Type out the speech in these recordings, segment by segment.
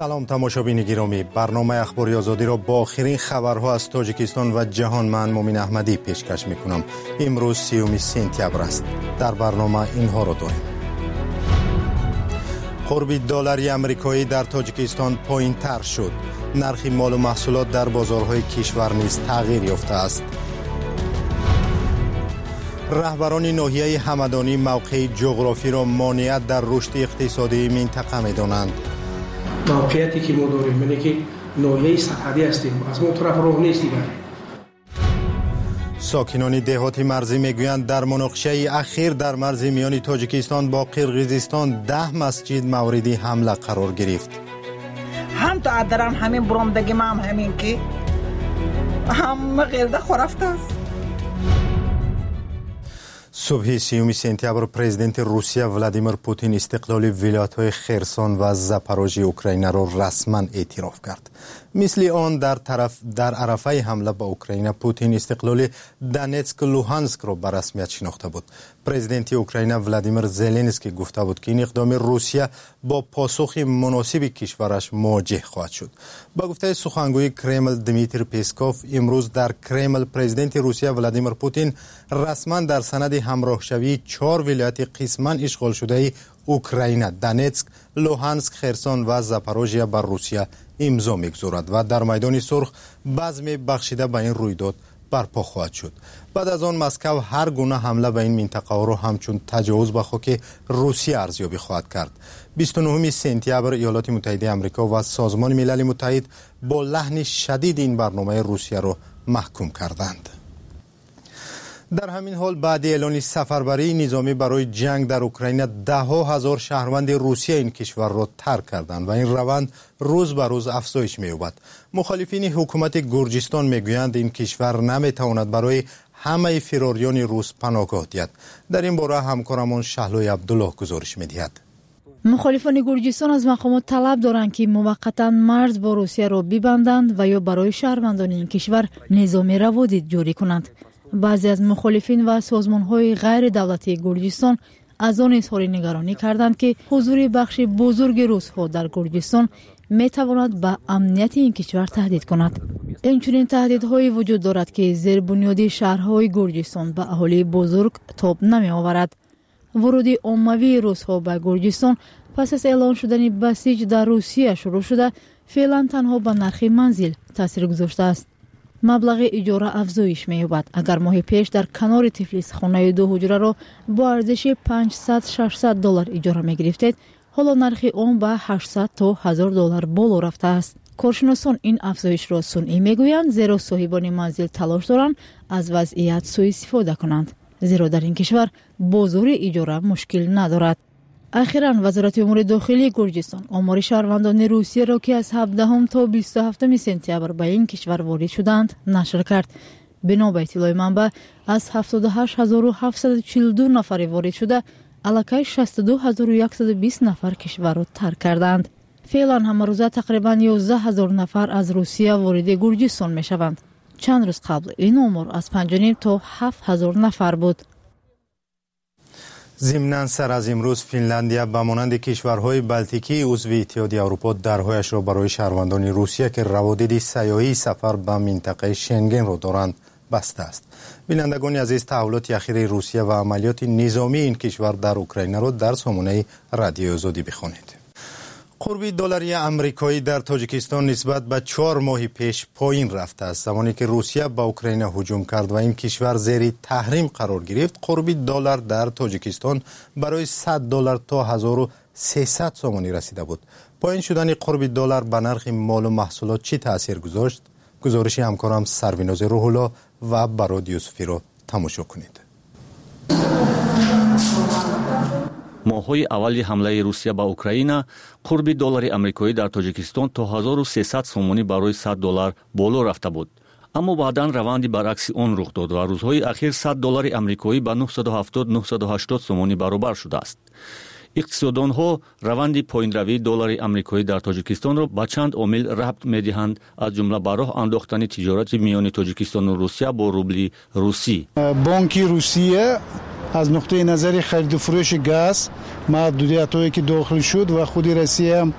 سلام تماشابین گرامی، برنامه اخباری آزادی را با آخرین خبرها از تاجیکستان و جهان من مومین احمدی پیشکش میکنم. امروز 30 سپتامبر است. در برنامه اینها را داریم. قرب دلاری آمریکایی در تاجیکستان پایین تر شد. نرخ مال و محصولات در بازارهای کشور نیز تغییر یافته است. رهبران ناحیه همدانی موقع جغرافی را مانعیت در رشد اقتصادی منطقه می‌دانند. موقعیتی که ما داریم اینه که ناحیه سرحدی هستیم، از اون طرف راه نیست دیگر. ساکنان دهات مرزی میگویند در مناقشه اخیر در مرز میان تاجیکستان با قرقیزستان 10 مسجد مورد حمله قرار گرفت. هم تا ادران همین برامدگی ما همین که هم غیرده خورفته است. صبح 30 سپتامبر پرزیدنت روسیه ولادیمیر پوتین استقلال ولایت‌های خرسون و زاپاروژی اوکراین را رسما اعتراف کرد. مثل آن در عرفه حمله به اوکراین پوتین استقلال دونتسک و لوهانسک را به رسمیت شناخته بود. پرزیدنت اوکراین ولادیمیر زلنسکی گفته بود که این اقدام روسیه با پاسخ مناسب کشورش مواجه خواهد شد. با گفته سخنگوی کرمل دمیتری پسکوف، امروز در کرمل پرزیدنت روسیه ولادیمیر پوتین رسما در سند همراهشوی 4 ولایت قسما اشغال شده اوکراین دونتسک، لوهانسک، خرسون و زاپاروژیا بر روسیه امضا می‌گذارد و در میدان سرخ بزم بخشیده به این رویداد برپا خواهد شد. بعد از آن مسکو هر گونه حمله به این منطقه را همچون تجاوز به خاک روسیه ارزیابی خواهد کرد. 29 سپتامبر ایالات متحده آمریکا و سازمان ملل متحد با لحن شدید این برنامه روسیه را محکوم کردند. در همین حال بعد اعلان سفربری نظامی برای جنگ در اوکراین 10,000 شهروند روسیه این کشور را ترک کردند و این روند روز به روز افزایش می‌یابد. مخالفین حکومت گرجستان میگویند این کشور نمیتواند برای همه فراریان روس پناهگاه دهد. در این باره همکارمان شهلوی عبدالله گزارش می‌دهد. مخالفان گرجستان از مقامات طلب دارند که موقتا مرز با روسیه را ببندند و یا برای شهروندان این کشور نظام روادید جاری کنند. بعضی از مخالفین و سازمان‌های غیر دولتی گرجستان از آن اظهار نگرانی کردند که حضور بخش بزرگ روس‌ها در گرجستان می‌تواند به امنیت این کشور تهدید کند. اینچنین تهدیدهایی وجود دارد که زیر بنیاد شهرهای گرجستان به اهالی بزرگ تاب نمی‌آورد. ورود عمومی روس‌ها به گرجستان پس از اعلان شدن بسیج در روسیه شروع شده، فعلا تنها به نرخ منزل تاثیر گذاشته است. مبلغ اجاره افزایش می‌یابد. اگر ماه پیش در کنار تفلیس خانه 2 حجره را با ارزش 500-600 دلار اجاره می‌گرفتید، حالا نرخ آن به 800 تا 1000 دلار بالا رفته است. کارشناسان این افزایش را سنئی می‌گویند، زیرا صاحبان منزل تلاش دارند از وضعیت سوء استفاده کنند، زیرا در این کشور بازار اجاره مشکل ندارد. اخیراً وزارت امور داخلی گرجستان آمار شهروندان روسیه را که از 17 تا 27 سپتامبر به این کشور وارد شدند نشر کرد. بنا به اطلاع منبع از 78742 نفر وارد شده، علاقه 62120 نفر کشور را ترک کردند. فعلا همه روزه تقریباً 11000 نفر از روسیه وارد گرجستان می شوند. چند روز قبل این آمار از 5.5 تا 7000 نفر بود. ضمناً سر از امروز فنلندیا به مانند کشورهای بلتیکی عضو اتحادیه اروپا درهایش را برای شهروندان روسیه که روادید سیاحی سفر به منطقه شنگن را دارند بسته است. بینندگان عزیز، تحولات اخیر روسیه و عملیات نظامی این کشور در اوکراین را در سامانه رادیو آزادی بخوانید. قرب دلاری آمریکایی در تاجیکستان نسبت به 4 ماه پیش پایین رفته است. زمانی که روسیه به اوکراین هجوم کرد و این کشور زیر تحریم قرار گرفت، قرب دلار در تاجیکستان برای 100 دلار تا 1300 سومانی رسیده بود. پایین شدن قرب دلار به نرخ مال و محصولات چه تاثیر گذاشت؟ گزارش همکارم سرویناز روح‌الله و براد یوسفی را تماشا کنید. ماه‌های اول حمله روسیه به اوکراین، قرب دلار آمریکایی در تاجیکستان تا 1300 سومانی برای 100 دلار بالا رفته بود. اما بعداً روندی برعکس آن رخ داد و روزهای اخیر 100 دلار آمریکایی به 970-980 سومانی برابر شده است. اقتصاددانها روند پایین‌روی دلار آمریکایی در تاجیکستان را به چند عامل ربط می‌دهند، از جمله به راه انداختن تجارت میان تاجیکستان و روسیه با روبل روسی. بانک روسیه از نقطه نظر خرید و فروش گاز محدودیت‌هایی که داخل شد و خود روسیه هم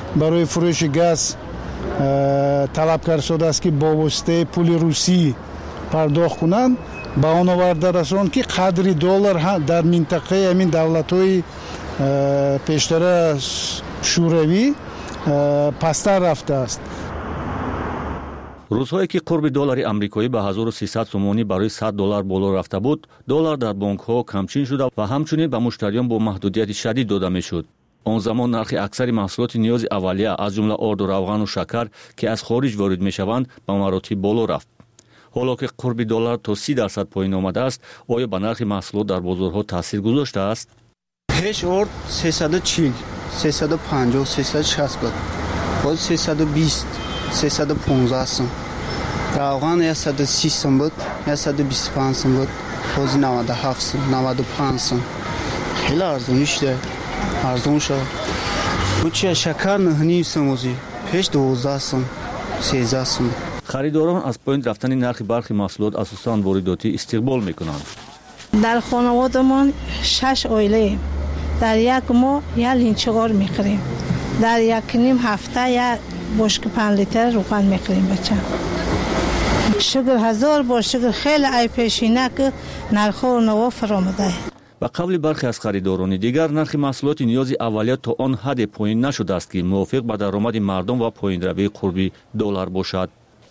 برای فروش گاز طلب کرده شده است که با واسطه پول روسی پرداخت کنند. با آن آورده رساند که قدر دلار در منطقه همین دولت‌های پیشتر شوروی پستر رفته است. روزهایی که قرب دلار آمریکایی به 1300 سومونی برای $100 بالا رفته بود، دلار در بانک‌ها کمچین شده و همچنین به مشتریان با محدودیت شدید داده می‌شد. آن زمان نرخ اکثر محصولات نیاز اولیه از جمله آرد و روغن و شکر که از خارج وارد می‌شوند به مراتب بالا رفت. حالا که قرب دلار تا 30% پایین آمده است، آیا به نرخ محصولات در بازارها تاثیر گذاشته است؟ پیش آرد 340 350 360 بود، باز 320 315 سم، روغن 130 سم بود، 125 سم بود، باز 97 سم 95 سم. خیلی ارزون شده، ارزون شد. بچه شکر 9.5 سم پیش 12 سم 13 سم. خریداران از پایین رفتن نرخ برخی محصولات اساساً وارداتی استقبال میکنند. در خانوادمان 6 عائله، در یک ماه یا لینچگار میخریم، در یک نیم هفته یا بشک 5 لیتر روغن میخریم. بچه شکر هزار با شکر خیلی ای پیشینه که نرخ و نوا فرامده. و قبل برخی از خریداران دیگر نرخ محصولات نیاز اولیه تا آن حد پایین نشده است که موافق به درآمد مردم و پایین روی قرب دلار باشد.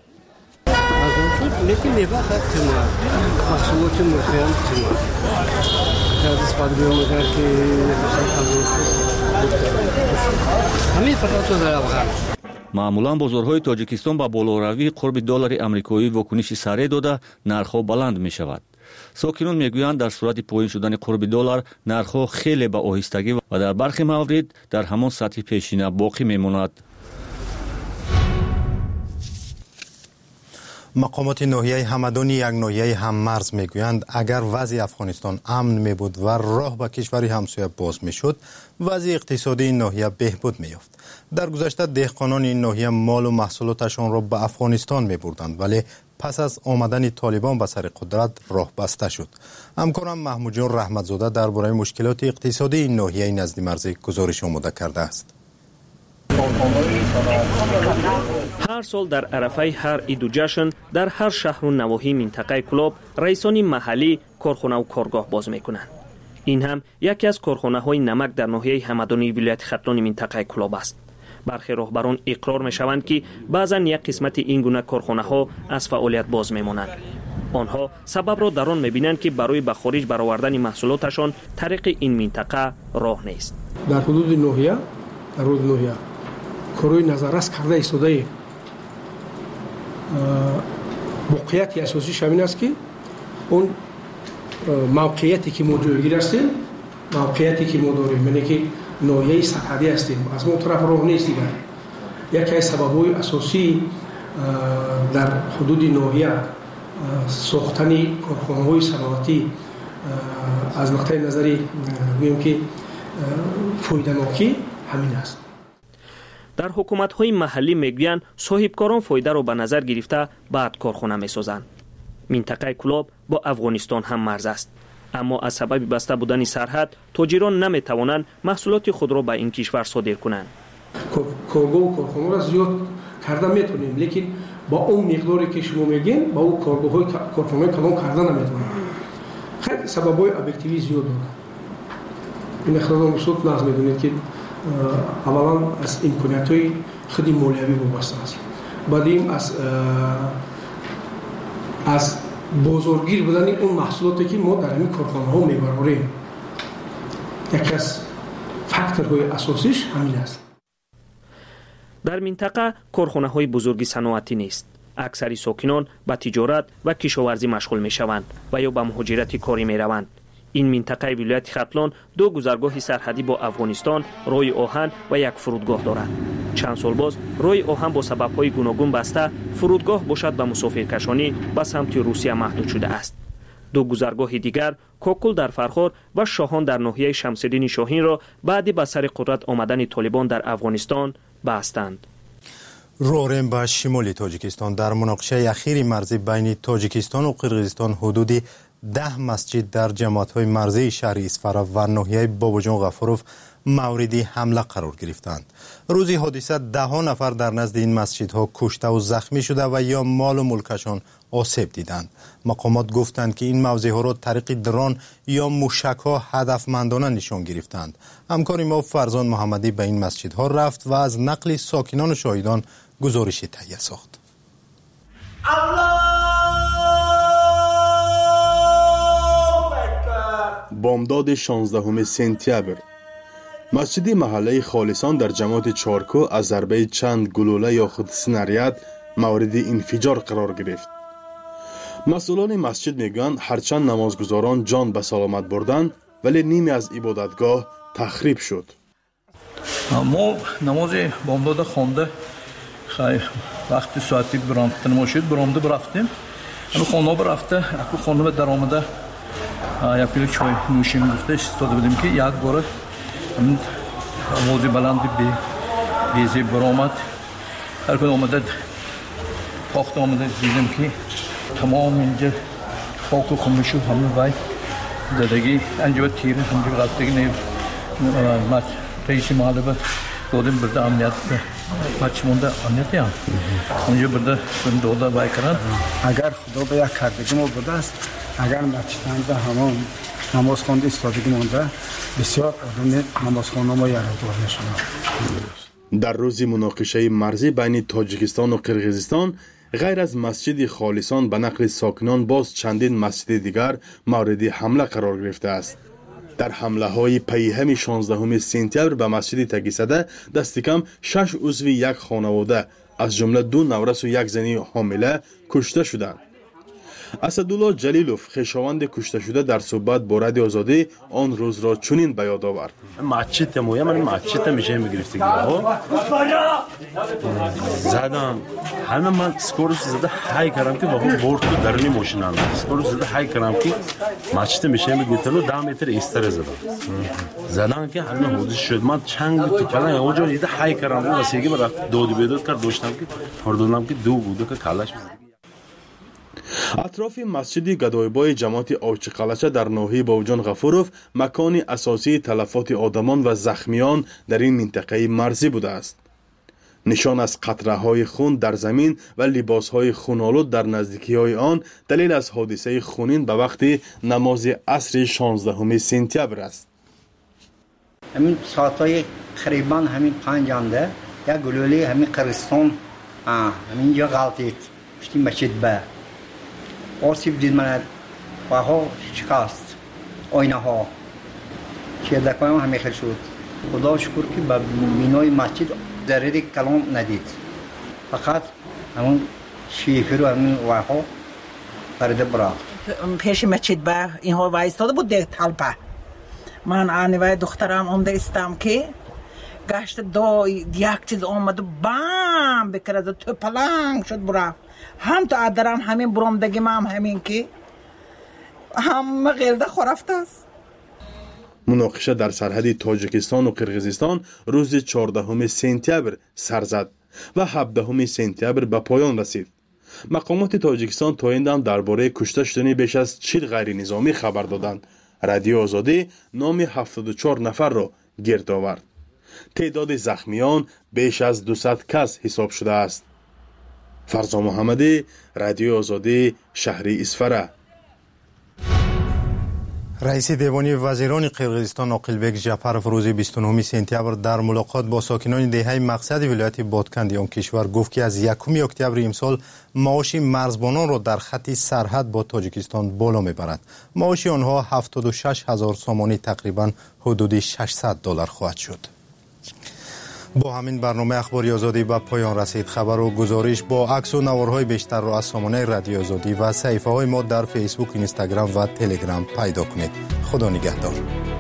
لیکن میوه خیلی محصولات مهم از پادگان میگن که همین فقط در افغان. معمولا بازارهای تاجیکستان با بالاروی قرب دلار آمریکایی واکنش سریع داده نرخ‌ها بلند می شود. ساکنان میگویند در صورت پایین شدن قرب دلار نرخ‌ها خیلی به آهستگی و در برخی موارد در همان سطح پیشینه باقی میماند. مقامات ناحیه همدانی یک ناحیه هممرز میگویند اگر وضع افغانستان امن می بود و راه به کشوری همسایه باز می شد، وضع اقتصادی این ناحیه بهبود می یافت. در گذشته دهقانان این ناحیه مال و محصولاتشان را به افغانستان می بردند، ولی پس از آمدن طالبان به سر قدرت راه بسته شد. همکارم محمود جان رحمتزاده درباره مشکلات اقتصادی این ناحیه نزد مرزی گزارش آماده کرده است. هر سال در عرفه هر عید و جشن در هر شهر و نواحی منطقه کلاب رئیسان محلی کارخانه و کارگاه باز میکنند. این هم یکی از کارخانه های نمک در ناحیه همدانی ولایت ختلان منطقه کلاب است. برخی راهبران اقرار میشوند که بعضا یک قسمت این گونه کارخانه ها از فعالیت باز میمانند. آنها سبب را در آن میبینند که برای به خارج برآوردن محصولاتشان طریق این منطقه راه نیست. در حدود ناحیه کاروی نظررس کرده ایستاده موقعیت اساسی شامل است که اون موقعیتی که ما جایگیر هستیم، موقعیتی که ما داریم، یعنی که ناحیه سرحدی هستیم، از اون طرف راه نیست دیگر. یکی از سبب‌های اساسی در حدود ناحیه ساختن کارخانه‌های صنعتی از نقطه نظری میگم که فایده‌ناکی همین است. در حکومت‌های محلی میگویند صاحبکاران فایده را به نظر گرفته بعد کارخانه می‌سازند. منطقه کلاب با افغانستان هم مرز است، اما از سبب بسته بودن سرحد تاجران نمی‌توانند محصولات خود را به این کشور صادر کنند. کارگاه و کارخانه را زیاد کرده میتونیم، لیکن با اون مقداری که شما میگین با اون کارگاه‌های کارخانه کلان کرده نمیتونیم. خیلی سبب‌های ابجکتیوی زیاد داره. این اخراج مسعود ناز میدونید که اولا از امکانیت‌های خودی مالیوی وابسته است. بعدیم از بازارگیر بودن اون محصولاتی که ما در این کارخانه‌ها میبریم. یکی از فاکتورهای اساسیش همین است. در منطقه کارخانه‌های بزرگی صنعتی نیست. اکثر ساکنان به تجارت و کشاورزی مشغول می‌شوند و یا به مهاجرت کاری می‌روند. این منطقه ولایت ختلان دو گذرگاه سرحدی با افغانستان، راه آهن و یک فرودگاه دارد. چند سال باز راه آهن با سبب‌های گوناگون بسته، فرودگاه باشد به مسافرکشانی به سمت روسیه محدود شده است. دو گذرگاه دیگر کوکل در فرخار و شاهان در ناحیه شمس‌الدین شاهین را بعد به سر قدرت آمدن طالبان در افغانستان بستند. رورم به شمال تاجیکستان در مناقشه اخیر مرزی بین تاجیکستان و قرقیزستان حدود 10 مسجد در جماعت‌های مرزی شهر اسفرا و ناحیه باباجان غفوروف مورد حمله قرار گرفتند. روز حادثه 10 نفر در نزد این مسجدها کشته و زخمی شده و یا مال و ملکشان آسیب دیدند. مقامات گفتند که این موضعها را طریق درون یا موشک‌ها هدفمندانه نشان گرفتند. همکار ما فرزان محمدی به این مسجدها رفت و از نقل ساکنان و شاهدان گزارشی تهیه ساخت. بامداد 16 سپتامبر مسجد محله خالصان در جماعت چارکو از ضربه چند گلوله یا خود سناریاد مورد انفجار قرار گرفت. مسئولان مسجد میگویند هرچند نمازگزاران جان به سلامت بردند ولی نیمی از عبادتگاه تخریب شد. ما نماز بامداد خوانده وقتی ساعتی برامده نماشید برامده برفتیم. همه خانه برفته اکو خانه در آمده یک پیل چای نوشیم گفته استفاده بدیم که یک باره آوازی بلند بیزی برآمد. هر کدوم آمده پاخت آمده دیدیم که تمام اینجا خاک و خون شد. همه وای زدگی انجا تیره همجا رفتگی نیو رئیس محله دادیم برده امنیت بچه مونده امنیتی هم اونجا برده داده وای کردن. اگر خدا به یک کردگی ما بوده است اگر مسجدند همون نماز خوانده استادگی مونده بسیار آدم نماز خوانده ما یادگار نشده. در روز مناقشه مرزی بین تاجیکستان و قرقیزستان غیر از مسجد خالصان به نقل ساکنان باز چندین مسجد دیگر مورد حمله قرار گرفته است. در حمله های پیهم 16 سپتامبر به مسجد تگیسده دست کم 6 عضو یک خانواده از جمله 2 نورس و 1 زنی حامله کشته شدند. اسدالله جلیلوف خویشاوند کشته شده در صحبت با رادیو آزادی آن روز را چنین به یاد آورد. مسجد مویا من مسجد میشه میگرفتیم زدم همه من سکورش زده های کردم که با برد تو درونی ماشینم سکورش زده های کردم که مسجد میشه میگرفتم 10 متر ایستر زدم که همه حوض شد. من چنگ تو پلنگ اونجا دیده های کردم واسه برات دود بیدود کرد داشتم که هردونم که دو بوده که کلاش اطراف مسجد گدایبای جماعت آوچی قلچه در ناحیه باوجان غفوروف مکان اساسی تلفات آدمان و زخمیان در این منطقه مرزی بوده است. نشان از قطره های خون در زمین و لباس های خونالود در نزدیکی های آن دلیل از حادثه خونین به وقت نماز عصر 16 سپتامبر است. همین ساعتای خریبان همین 5 آنده یک گلوله همین قرستان همین جا غلطید پشتی مسجد به آسیب دید من ها شکست آینه ها که دکایم همه خیل شد. خدا شکر که به بینای مسجد ضرری کلام ندید فقط همون شیفر و همین ها پرده برا پیش مسجد به اینها وایستاده بود دیگه تلپه. من آنوای دخترم آمده استم که گشت یک چیز آمد و بام بکرد تو پلنگ شد برا هم تو ادرم همین برامدگی هم همین که هم غیرده خورفته است. مناقشه در سرحد تاجیکستان و قرقیزستان روز 14 سپتامبر سر زد و 17 سپتامبر به پایان رسید. مقامات تاجیکستان تا این دم درباره کشته شدن بیش از 40 غیر نظامی خبر دادند. رادیو آزادی نام 74 نفر را گرد آورد. تعداد زخمیان بیش از 200 کس حساب شده است. فرزان محمدی، رادیو آزادی، شهر اسفره. رئیس دیوانی وزیران قرقیزستان عاقلبک جعفرов روز 29 سپتامبر در ملاقات با ساکنان دهه مقصد ولایت بادکند آن کشور گفت که از 1 اکتبر امسال معاش مرزبانان را در خط سرحد با تاجیکستان بالا میبرد. معاش آنها 76,000 سومانی تقریبا حدود $600 خواهد شد. با همین برنامه اخباری آزادی به پایان رسید. خبر و گزارش با عکس و نوارهای بیشتر را از سامانه رادیو آزادی و صفحه های ما در فیسبوک، اینستاگرام و تلگرام پیدا کنید. خدا نگهدار.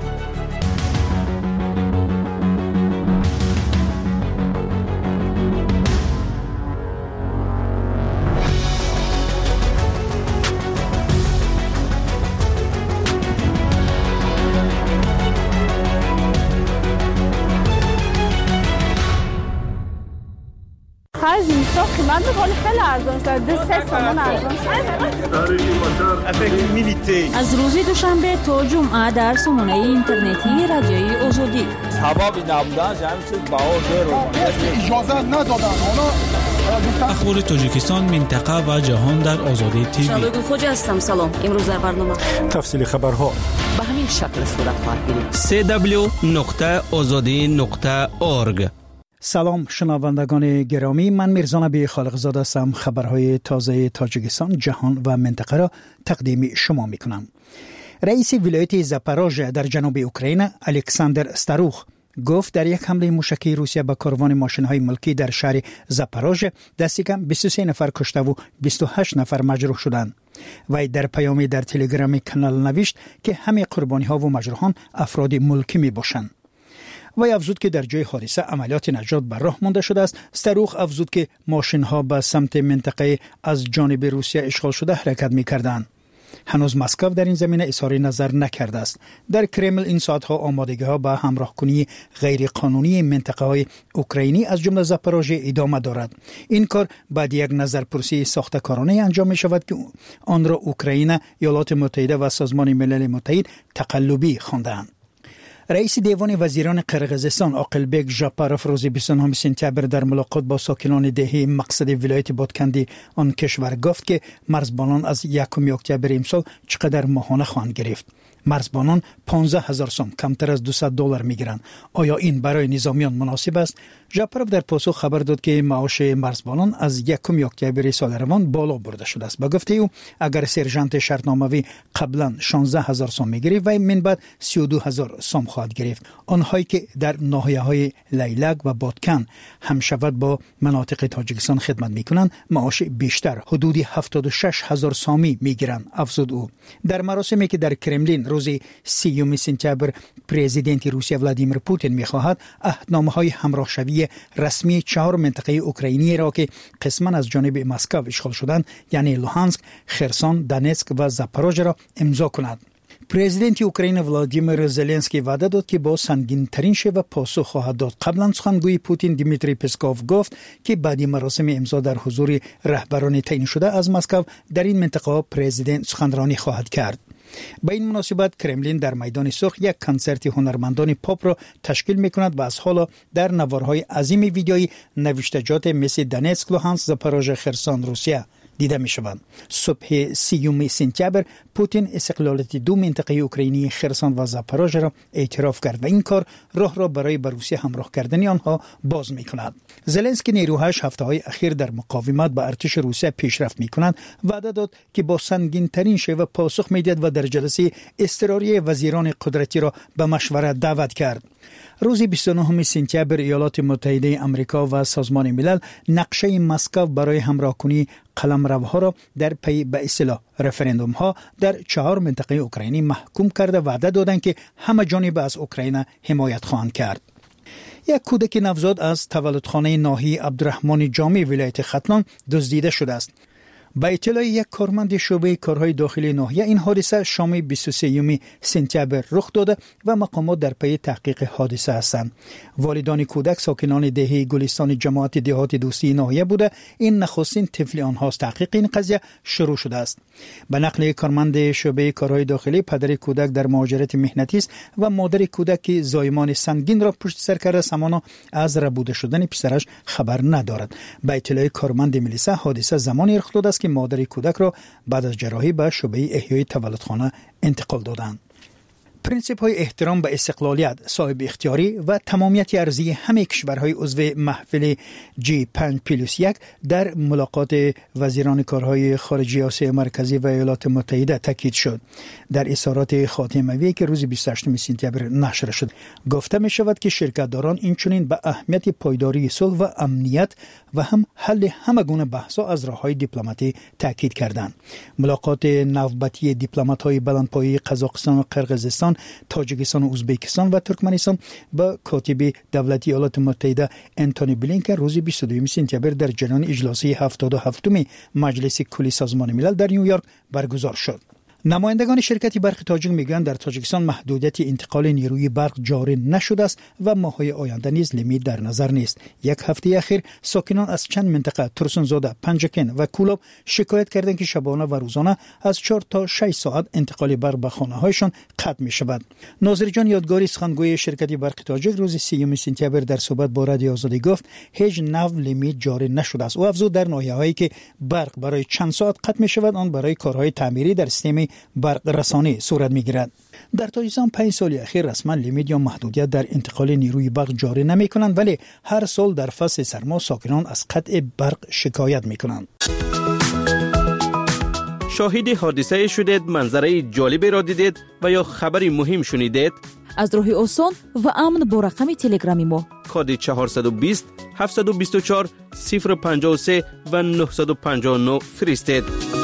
من بکنی خیلی ارزان شد 3 تومن ارزان شد. از روز دوشنبه تا جمعه در سامانه اینترنتی رادیوی آزادی سبب نبودنش همین چیز اجازه ندادن اخبار تاجیکستان، منطقه و جهان در آزادی تیوی. شنوندگان خوج هستم. سلام. امروز در برنامه تفصیل خبرها به همین شکل صورت خواهد گرفت. www.azadi.org. سلام شنوندگان گرامی، من میرزا نبی خالقزاده هستم. خبرهای تازه تاجیکستان، جهان و منطقه را تقدیم شما میکنم. رئیس ولایت زاپاروژه در جنوب اوکراین الکساندر استاروخ گفت در یک حمله موشکی روسیه به کاروان ماشین‌های ملکی در شهر زاپاروژه دست کم 23 نفر کشته و 28 نفر مجروح شدند. وی در پیامی در تلگرام کانال نوشت که همه قربانی‌ها و مجروحان افراد ملکی میباشند. وی افزود که در جای حادثه عملیات نجات بر راه مانده شده است. استاروخ افزود که ماشین‌ها به سمت منطقه از جانب روسیه اشغال شده حرکت می‌کردند. هنوز مسکو در این زمینه اظهار نظر نکرده است. در کرمل این ساعتها آمادگی‌ها به همراه کنی غیر قانونی منطقه‌های اوکراینی از جمله زاپاروژه ادامه دارد. این کار بعد یک نظرپرسی ساخته‌کارانه انجام می‌شود که آن را اوکراین، ایالات متحده و سازمان ملل متحد تقلبی خواندند. رئیس دیوان وزیران قرقیزستان عاقلبک ژاپاروف روز 29 سپتامبر در ملاقات با ساکنان دهه مقصد ولایت بادکندی آن کشور گفت که مرزبانان از 1 اکتبر امسال چقدر ماهانه خواهند گرفت. مرزبانان 15,000 سوم کمتر از $200 میگیرند. آیا این برای نظامیان مناسب است؟ ژاپاروف در پاسخ خبر داد که معاش مرزبانان از 1 اکتبر سال روان بالا برده شده است. به گفته او اگر سرژانت شرطنامه‌ای قبلا 16,000 سوم میگرفت و من بعد 32,000 سوم خواهد گرفت. آنهایی که در ناحیه‌های لیلک و بادکن هم شود با مناطق تاجیکستان خدمت میکنند معاش بیشتر حدود 76,000 سومی میگیرند. افزود او در مراسمی که در کرملین روز 30 سپتامبر پرزیدنت روسیه ولادیمیر پوتین می‌خواهد عهدنامه‌های همراهشوی رسمی 4 منطقه اوکراینی را که قسماً از جانب مسکو اشغال شدند یعنی لوهانسک، خرسون، دونتسک و زاپاروژه را امضا کند. پرزیدنت اوکراین ولادیمیر زلنسکی وعده داد که با سنگین‌ترین شیوه پاسخ خواهد داد. قبلا سخنگوی پوتین دیمیتری پسکوف گفت که بعد مراسم امضا در حضور رهبران تعیین شده از مسکو در این منطقه پرزیدنت سخنرانی خواهد کرد. با این مناسبت کرملین در میدان سرخ یک کنسرت هنرمندان پاپ را تشکیل می‌کند و از حالا در نوارهای عظیم ویدیویی نوشتجات مثل دونتسک، لوهانسک، زاپاروژه، خرسون، روسیه دیده می‌شوند. صبح 30 سپتامبر پوتین استقلالیت 2 منطقه اوکراینی خرسون و زاپاروژه را اعتراف کرد و این کار راه را برای روسیه همراه کردن آنها باز می‌کند. زلنسکی نیروهاش هفته‌های اخیر در مقاومت با ارتش روسیه پیشرفت می‌کنند. وعده داد که با سنگین‌ترین شیوه پاسخ می‌دهد و در جلسه اضطراری وزیران قدرتی را به مشورت دعوت کرد. روز 29 سپتامبر ایالات متحده آمریکا و سازمان ملل نقشه مسکو برای همراه کنی قلمروها را در پی به اصطلاح رفراندوم ها در 4 منطقه اوکراینی محکوم کرده وعده دادند که همه جانب از اوکراین حمایت خواهند کرد. یک کودک نوزاد از تولدخانه ناحیه عبدالرحمن جامی ولایت ختلان دزدیده شده است. با اطلاع یک کارمند شعبه کارهای داخلی ناحیه این حادثه شام 23 سپتامبر رخ داده و مقامات در پی تحقیق حادثه هستند. والدان کودک ساکنان دهه گلستان جماعت دهات دوستی ناحیه بوده. این نخستین طفل آنهاست. تحقیق این قضیه شروع شده است. به نقل کارمند شعبه کارهای داخلی پدر کودک در مهاجرت مهنتی است و مادر کودک که زایمان سنگین را پشت سر کرده همانا از ربوده شدن پسرش خبر ندارد. به اطلاع کارمند ملیسا حادثه زمانی رخ داده است که مادر کودک را بعد از جراحی به شعبه احیای تولدخانه انتقال دادند. پرینسیپ های احترام به استقلالیت، صاحب اختیاری و تمامیت ارضی همه کشورهای عضو محفل G5+1 در ملاقات وزیران کارهای خارجه آسیا مرکزی و ایالات متحده تاکید شد. در اظهارات خاتمه‌ای که روز 28 سپتامبر نشر شد گفته می شود که شرکت‌داران اینچنین به اهمیت پایداری صلح و امنیت و هم حل همه گونه بحث‌ها از راه‌های دیپلماتی تاکید کردند. ملاقات نوبتی دیپلمات‌های بلندپایه قزاقستان و قرقیزستان، تاجیکستان و ازبکستان و ترکمنستان با کاتب دولتی ایالات متحده انتونی بلینکن روز 22 سپتامبر در جریان اجلاس 77 مجلس کلی سازمان ملل در نیویورک برگزار شد. نمایندگان شرکت برق تاجیک میگویند در تاجیکستان محدودیت انتقال نیروی برق جاری نشده است و ماه‌های آینده نیز لیمیت در نظر نیست. یک هفته اخیر ساکنان از چند منطقه ترسونزاده، پنجکن و کولاب شکایت کردند که شبانه و روزانه از 4 تا 6 ساعت انتقال برق به خانه‌هایشان قطع می‌شود. ناظر جان یادگاری سخنگوی شرکت برق تاجیک روز 30 سپتامبر در صحبت با رادیو آزادی گفت هیچ نوع لیمیت جاری نشده است. او افزود در ناحیه‌هایی که برق برای چند ساعت قطع می‌شود آن برای کارهای تعمیری در سیستم برق رسانی صورت می‌گیرد. در تاجیکستان 5 سال اخیر رسما لیمیت یا محدودیت در انتقال نیروی برق جاری نمی‌کنند، ولی هر سال در فصل سرما ساکنان از قطع برق شکایت می‌کنند. شاهد حادثه شدید، منظره جالبی را دیدید و یا خبری مهم شنیدید؟ از راه آسان و امن با رقم تلگرامی ما کد 420 724 053 و 959 فرستید.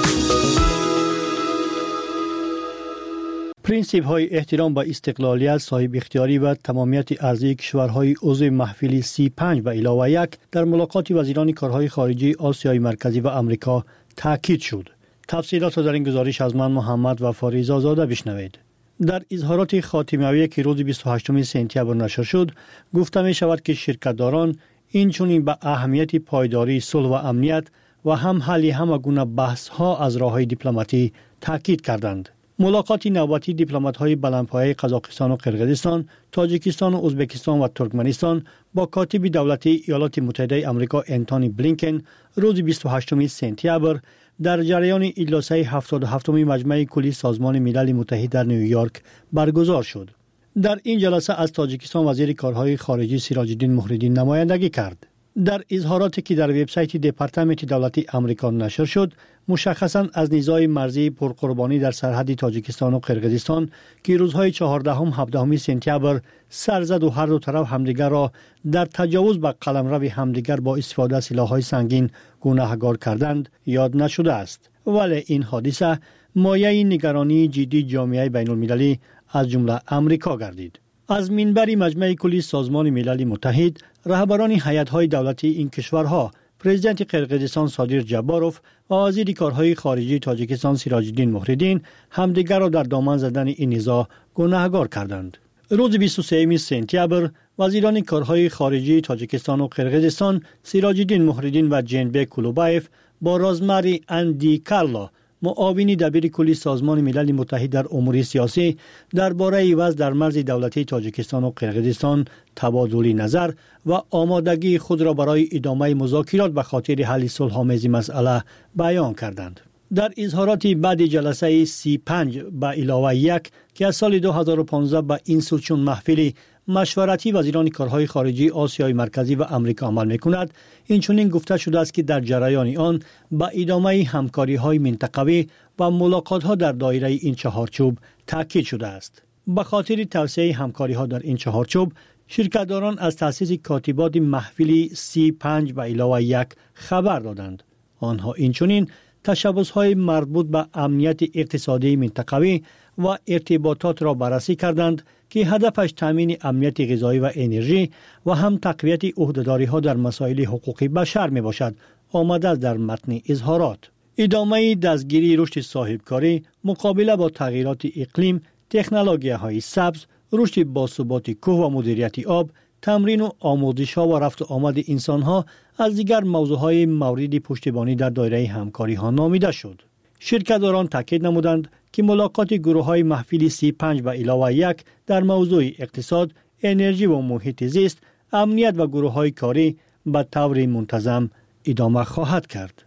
پرینسیپ های احترام به استقلالیت، صاحب اختیاری و تمامیت ارضی کشورهای عضو محفل 35 و علاوه 1 در ملاقات وزیران کارهای خارجی آسیای مرکزی و آمریکا تاکید شد. تفصیلات را در این گزارش از من محمد و فاریزا زاده بشنوید. در اظهارات خاتمیویه که روز 28 سپتامبر نشر شد، گفته می شود که شرکتداران اینچنین به اهمیت پایداری صلح و امنیت و هم حل همه گونه بحث ها از راه‌های دیپلماتی تاکید کردند. ملاقات نوبتی دیپلمات‌های بلندپایه قزاقستان و قرقیزستان، تاجیکستان و ازبکستان و ترکمنستان با کاتب دولتی ایالات متحده آمریکا انتونی بلینکن روز 28 سپتامبر در جریان اجلاس 77 مجمع کلی سازمان ملل متحد در نیویورک برگزار شد. در این جلسه از تاجیکستان وزیر کارهای خارجی سراج الدین مهرالدین نمایندگی کرد. در اظهاراتی که در وبسایت دپارتمنت دولتی آمریکا نشر شد، مشخصاً از نیزای مرزی پرقربانی در سرحد تاجیکستان و قرقیزستان که روزهای 14 و 17 سپتامبر سر زد و هر دو طرف همدیگر را در تجاوز به قلمرو همدیگر با استفاده از سلاح‌های سنگین گناهکار کردند یاد نشده است. ولی این حادثه مایه نگرانی جدی جامعه بین المللی از جمله آمریکا گردید. از منبر مجمع کلی سازمان ملل متحد، رهبران هیئت‌های دولتی این کشورها، پرزیدنت قرقیزستان صادق جباروف و وزیر کارهای خارجی تاجیکستان سراج الدین مهرالدین همدیگر را در دامن زدن این نزاع گناهکار کردند. روز 23 سپتامبر وزیران کارهای خارجی تاجیکستان و قرقیزستان سراج الدین مهرالدین و جنبک کلوبایف با رازمری اندی کارلا معاون دبیر کلی سازمان ملل متحد در امور سیاسی درباره وضع در مرز دولتی تاجیکستان و قرقیزستان تبادل نظر و آمادگی خود را برای ادامه مذاکرات به خاطر حل صلح‌آمیز مسئله بیان کردند. در اظهارات بعد جلسه 35 به علاوه 1 که از سال 2015 به این سو چون محفل مشورتی وزیران کارهای خارجی آسیای مرکزی و آمریکا عمل می‌کند، اینچنین گفته شده است که در جریان آن به ادامه همکاری‌های منطقوی و ملاقات‌ها در دایره این چهارچوب تاکید شده است. به خاطر توسعه همکاری‌ها در این چهارچوب، شرکتداران از تأسیس کاتبات محفل 35 و علاوه 1 خبر دادند. آنها اینچنین تشبس‌های مربوط به امنیت اقتصادی منطقوی و ارتباطات را بررسی کردند که هدفش تامین امنیت غذایی و انرژی و هم تقویت عهده‌داری‌ها در مسائل حقوق بشر می باشد. آمده در متن اظهارات. ادامه دستگیری رشد صاحبکاری، مقابله با تغییرات اقلیم، تکنولوژی‌های سبز، رشد باثبات کوه و مدیریت آب، تمرین و آموزش‌ها و رفت و آمد انسان‌ها از دیگر موضوعهای مورد پشتیبانی در دایره همکاری‌ها نامیده شد. شرکتداران تاکید نمودند که ملاقات گروه‌های محفل 35 و علاوه 1 در موضوع اقتصاد، انرژی و محیط زیست، امنیت و گروه‌های کاری به طور منتظم ادامه خواهد کرد.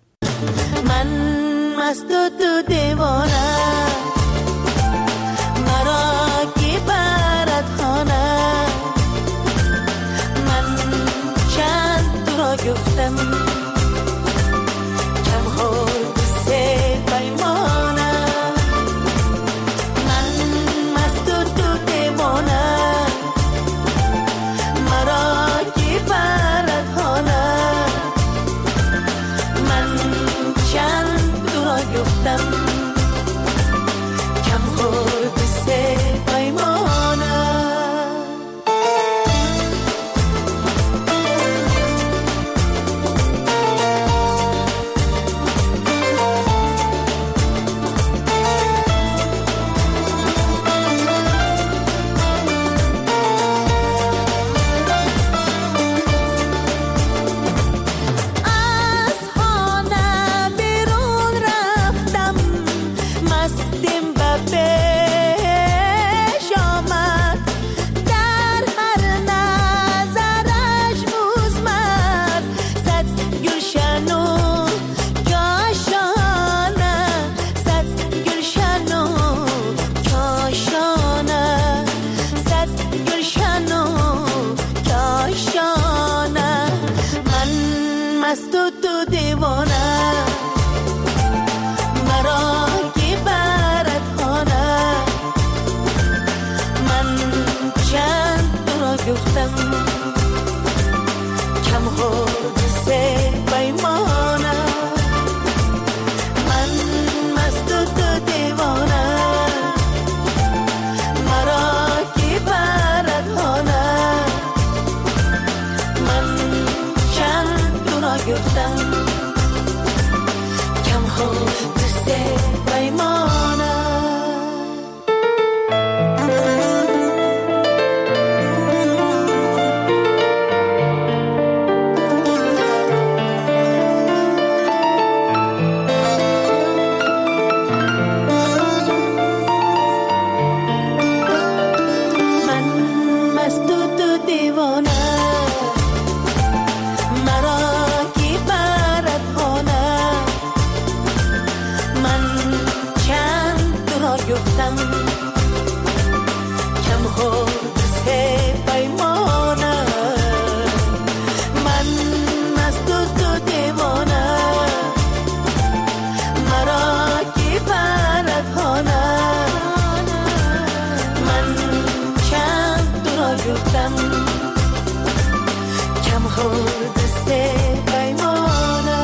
من مست و تو دیوانه مرا کی برد خانه من چند تو را گفتم کم خود سه پیمانه من مست و تو دیوانه مرا کی برد خانه من چند تو را گفتم دستیم به پیش آمد در هر نظرش موزمد صد گلشن و کاشانه صد گلشن و کاشانه صد گلشن و کاشانه من مست و تو دیوانه مرا که برد خانه من چند تو را گفتم کم خود سه پیمانه من مست و تو دیوانه مرا که برد خانه من چند تو را گفتم کم خود سه پیمانه من مست و تو دیوانه مرا که برد خانه من چند تو را گفتم کم خود سه پیمانه من مست و تو دیوانه مرا که برد خانه من چند تو را گفتم کم خود سه پیمانه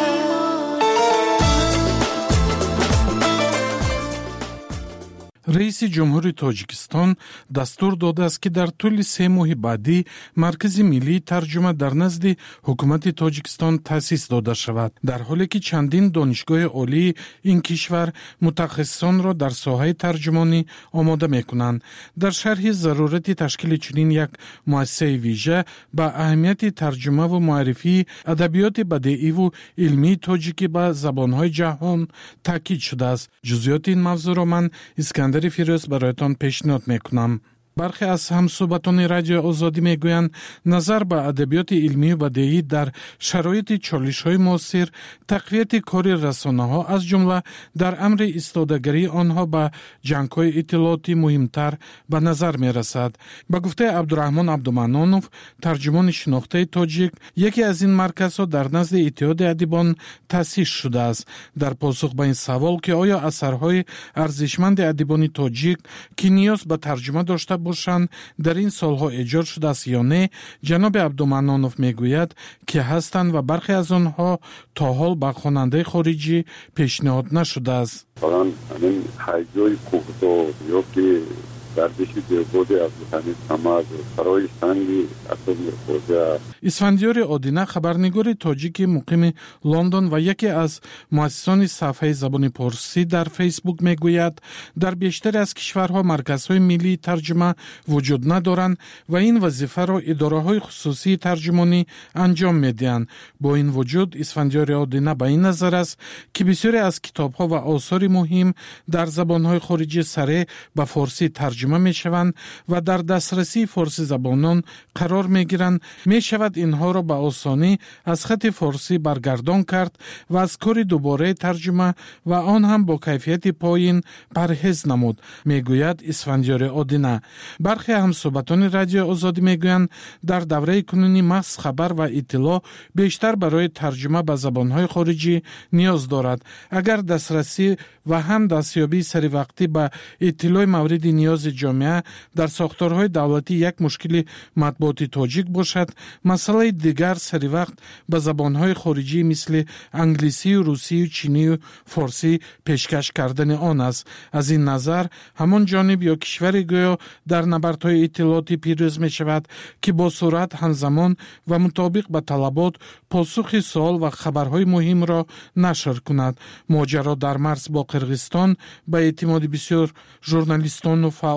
رئیس جمهوری تاجیکستان دستور داده است که در طول 3 ماه بعدی مرکز ملی ترجمه در نزد حکومت تاجیکستان تأسیس داده شود، در حالی که چندین دانشگاه عالی این کشور متخصصان را در ساحه ترجمانی آماده می‌کنند. در شرح ضرورت تشکیل چنین یک مؤسسه ویژه به اهمیت ترجمه و معرفی ادبیات بدیعی و علمی تاجیکی به زبان‌های جهان تاکید شده است. جزئیات این موضوع را من اسکندر فیروز برایتان پیشنهاد میکنم. برخی از همصحبتان رادیو آزادی میگویند نظر به ادبیات علمی و بدیعی در شرایط چالش‌های معاصر تقویت کار رسانه‌ها از جمله در امر ایستادگی آنها به جنگ‌های اطلاعاتی مهمتر به نظر می‌رسد. به گفته عبدالرحمن عبدالمنانوف، ترجمان شناخته تاجیک، یکی از این مرکزها در نزد اتحاد ادیبان تأسیس شده است. در پاسخ به این سوال که آیا اثرهای ارزشمند ادیبان تاجیک که نیاز به ترجمه داشته باشند در این سالها ایجاد شده است یا نه، جناب عبدالمنانوف میگوید که هستند و برخی از آنها تا حال به خواننده خارجی پیشنهاد نشده است. فقط همین حیجای کوکتو یا که گردش دیوبود عبدالحمید حمد برای سنگی اتم خوزه. اسفندیار آدینه خبرنگار تاجیک مقیم لندن و یکی از مؤسسان صفحه زبان پارسی در فیسبوک میگوید در بیشتر از کشورها مرکزهای ملی ترجمه وجود ندارند و این وظیفه را اداره‌های خصوصی ترجمانی انجام میدهند. با این وجود اسفندیار آدینه به این نظر است که بسیاری از کتاب‌ها و آثار مهم در زبان‌های خارجی سریع به فارسی ترجمه میشوند و در دسترسی فارسی زبانان قرار میگیرند. میشود اینها را به آسانی از خط فارسی برگردان کرد و از کار دوباره ترجمه و آن هم با کیفیت پایین پرهیز نمود، میگوید اسفندیار آدینه. برخی همصحبتان رادیو آزادی میگویند در دوره کنونی محض خبر و اطلاع بیشتر برای ترجمه به زبانهای خارجی نیاز دارد. اگر دسترسی و هم دستیابی سری وقتی به اطلاع مورد نیاز جامعه در ساختارهای دولتی یک مشکل مطبوعاتی تاجیک باشد، مسئله دیگر سری وقت به زبانهای خارجی مثل انگلیسی و روسی و چینی و فارسی پیشکش کردن آن است. از این نظر همان جانب یا کشور گویا در نبردهای اطلاعاتی پیروز می شود که با سرعت همزمان و مطابق به طلبات پاسخ سوال و خبرهای مهم را نشر کند. ماجرا در مرز با قرغیزستان به اعتماد بسیار ژورنالیستان و فعال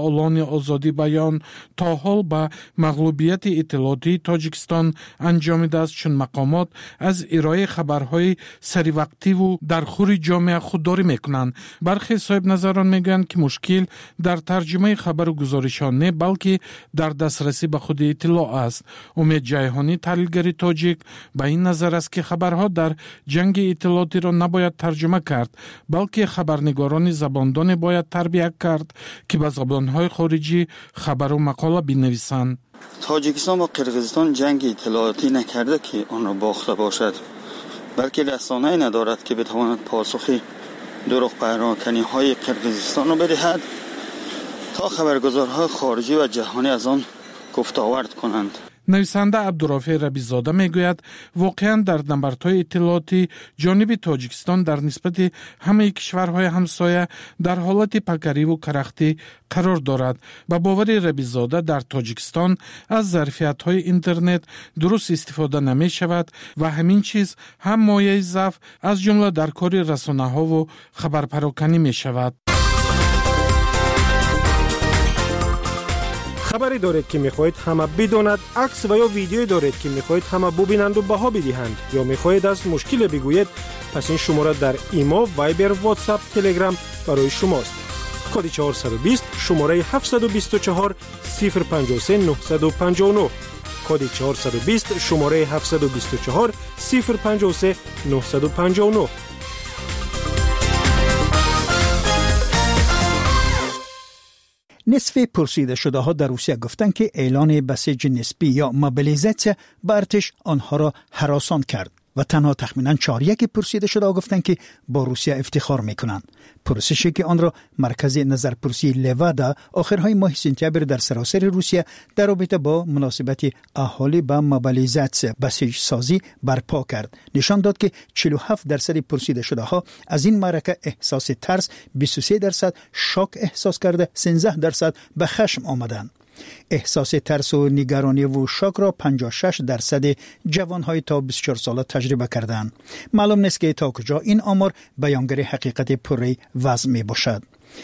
فعالان آزادی بیان تا حال به مغلوبیت اطلاعاتی تاجیکستان انجامیده است، چون مقامات از ارائه خبرهای سری وقتی و در خور جامعه خودداری میکنند. برخی صاحب نظران میگویند که مشکل در ترجمه خبر و گزارشان نه، بلکه در دسترسی به خود اطلاع است. امید جیهانی، تحلیلگر تاجیک، به این نظر است که خبرها در جنگ اطلاعاتی را نباید ترجمه کرد، بلکه خبرنگاران زباندان باید تربیت کرد که به زبانهای خارجی خبر و مقاله بنویسند. تاجیکستان با قرقیزستان جنگ اطلاعاتی نکرده که آن را باخته باشد، بلکه رسانه‌ای ندارد که بتواند پاسخی دروغ پراکنی های قرقیزستان را بدهد تا خبرگزارهای خارجی و جهانی از آن گفت آورد کنند. نویسنده عبدالرافع ربیزاده میگوید واقعا در نبردهای اطلاعاتی جانب تاجیکستان در نسبت همه کشورهای همسایه در حالت پکری و کرختی قرار دارد. با باور ربیزاده در تاجیکستان از ظرفیت‌های اینترنت درست استفاده نمی شود و همین چیز هم مایه ضعف از جمله در کار رسانه‌ها و خبرپراکنی می شود. خبری دارید که میخواهید همه بداند، عکس و یا ویدیویی دارید که میخواهید همه ببینند و بها بدهند، یا میخواهید از مشکل بگویید، پس این شماره در ایما، وایبر، واتساپ، تلگرام برای شماست. کد 420 شماره 724 053 959. کد 420 شماره 724 053 959. نصف پرسیده شده ها در روسیه گفتند که اعلان بسیج نسبی یا موبیلیزاسیون به ارتش آنها را هراسان کرد و تنها تخمیناً 4% پرسیده شده ها گفتند که با روسیه افتخار میکنند. پرسشی که آن را مرکز نظرپرسی لوادا آخرهای ماه سپتامبر در سراسر روسیه در رابطه با مناسبت اهالی با موبیلیزاسیون بسیج سازی برپا کرد، نشان داد که 47% پرسیده شده ها از این معرکه احساس ترس، 23% شاک احساس کرده، 13% به خشم آمدند. احساس ترس و نگرانی و شاک را 56% جوانهای تا 24 ساله تجربه کردند. معلوم نیست که تا کجا این آمار بیانگر حقیقت پوری وضع می باشد.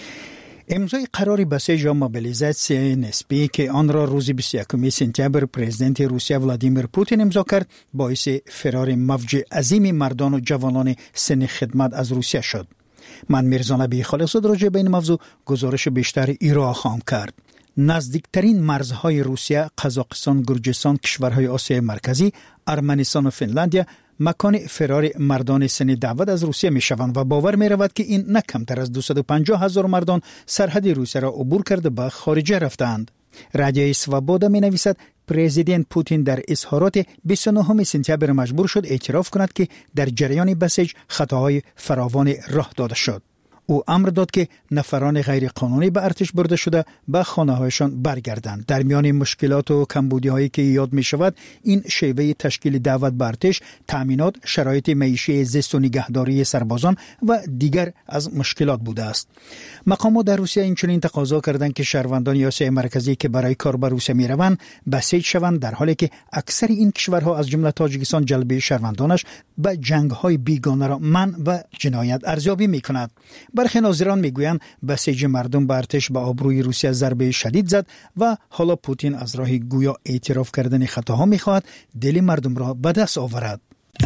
امضای قرار بسیج یا موبیلیزاسیون نسبی که آن را روز 21 سپتامبر پرزیدنت روسیه ولادیمیر پوتین امضا کرد، باعث فرار موج عظیم مردان و جوانان سن خدمت از روسیه شد. من میرزا نبی خالص‌زاده راجع به این موضوع گزارش بیشتر ایرا خواهم کرد. نزدیکترین مرزهای روسیه، قزاقستان، گرجستان، کشورهای آسیای مرکزی، ارمنستان و فنلاندیا مکان فرار مردان سن دعوت از روسیه می شوند و باور می رود که این نه کمتر از 250,000 مردان سرحد روسیه را عبور کرده به خارجه رفتند. رادیو سوابودا می نویسد پرزیدنت پوتین در اظهارات 29 سپتامبر مجبور شد اعتراف کند که در جریان بسیج خطاهای فراوان راه داده شد. او امر داد که نفران غیر قانونی به ارتش برده شده به خانه‌هایشان برگردند. در میان مشکلات و کمبودی‌هایی که یاد می شود، این شیوه تشکیل دعوت به ارتش، تامینات، شرایط معیشی، زیست و نگهداری سربازان و دیگر از مشکلات بوده است. مقامات در روسیه اینچنین تقاضا کردند که شهروندان آسیای مرکزی که برای کار به روسیه می روند بسیج شوند، در حالی که اکثر این کشورها از جمله تاجیکستان جلب شهروندانش به جنگ‌های بیگانه را منع و جنایت ارزیابی می‌کند. برخی ناظران میگویند بسیج مردم به ارتش به آبروی روسیه ضربه شدید زد و حالا پوتین از راه گویا اعتراف کردن خطاها میخواهد دل مردم را به دست آورد.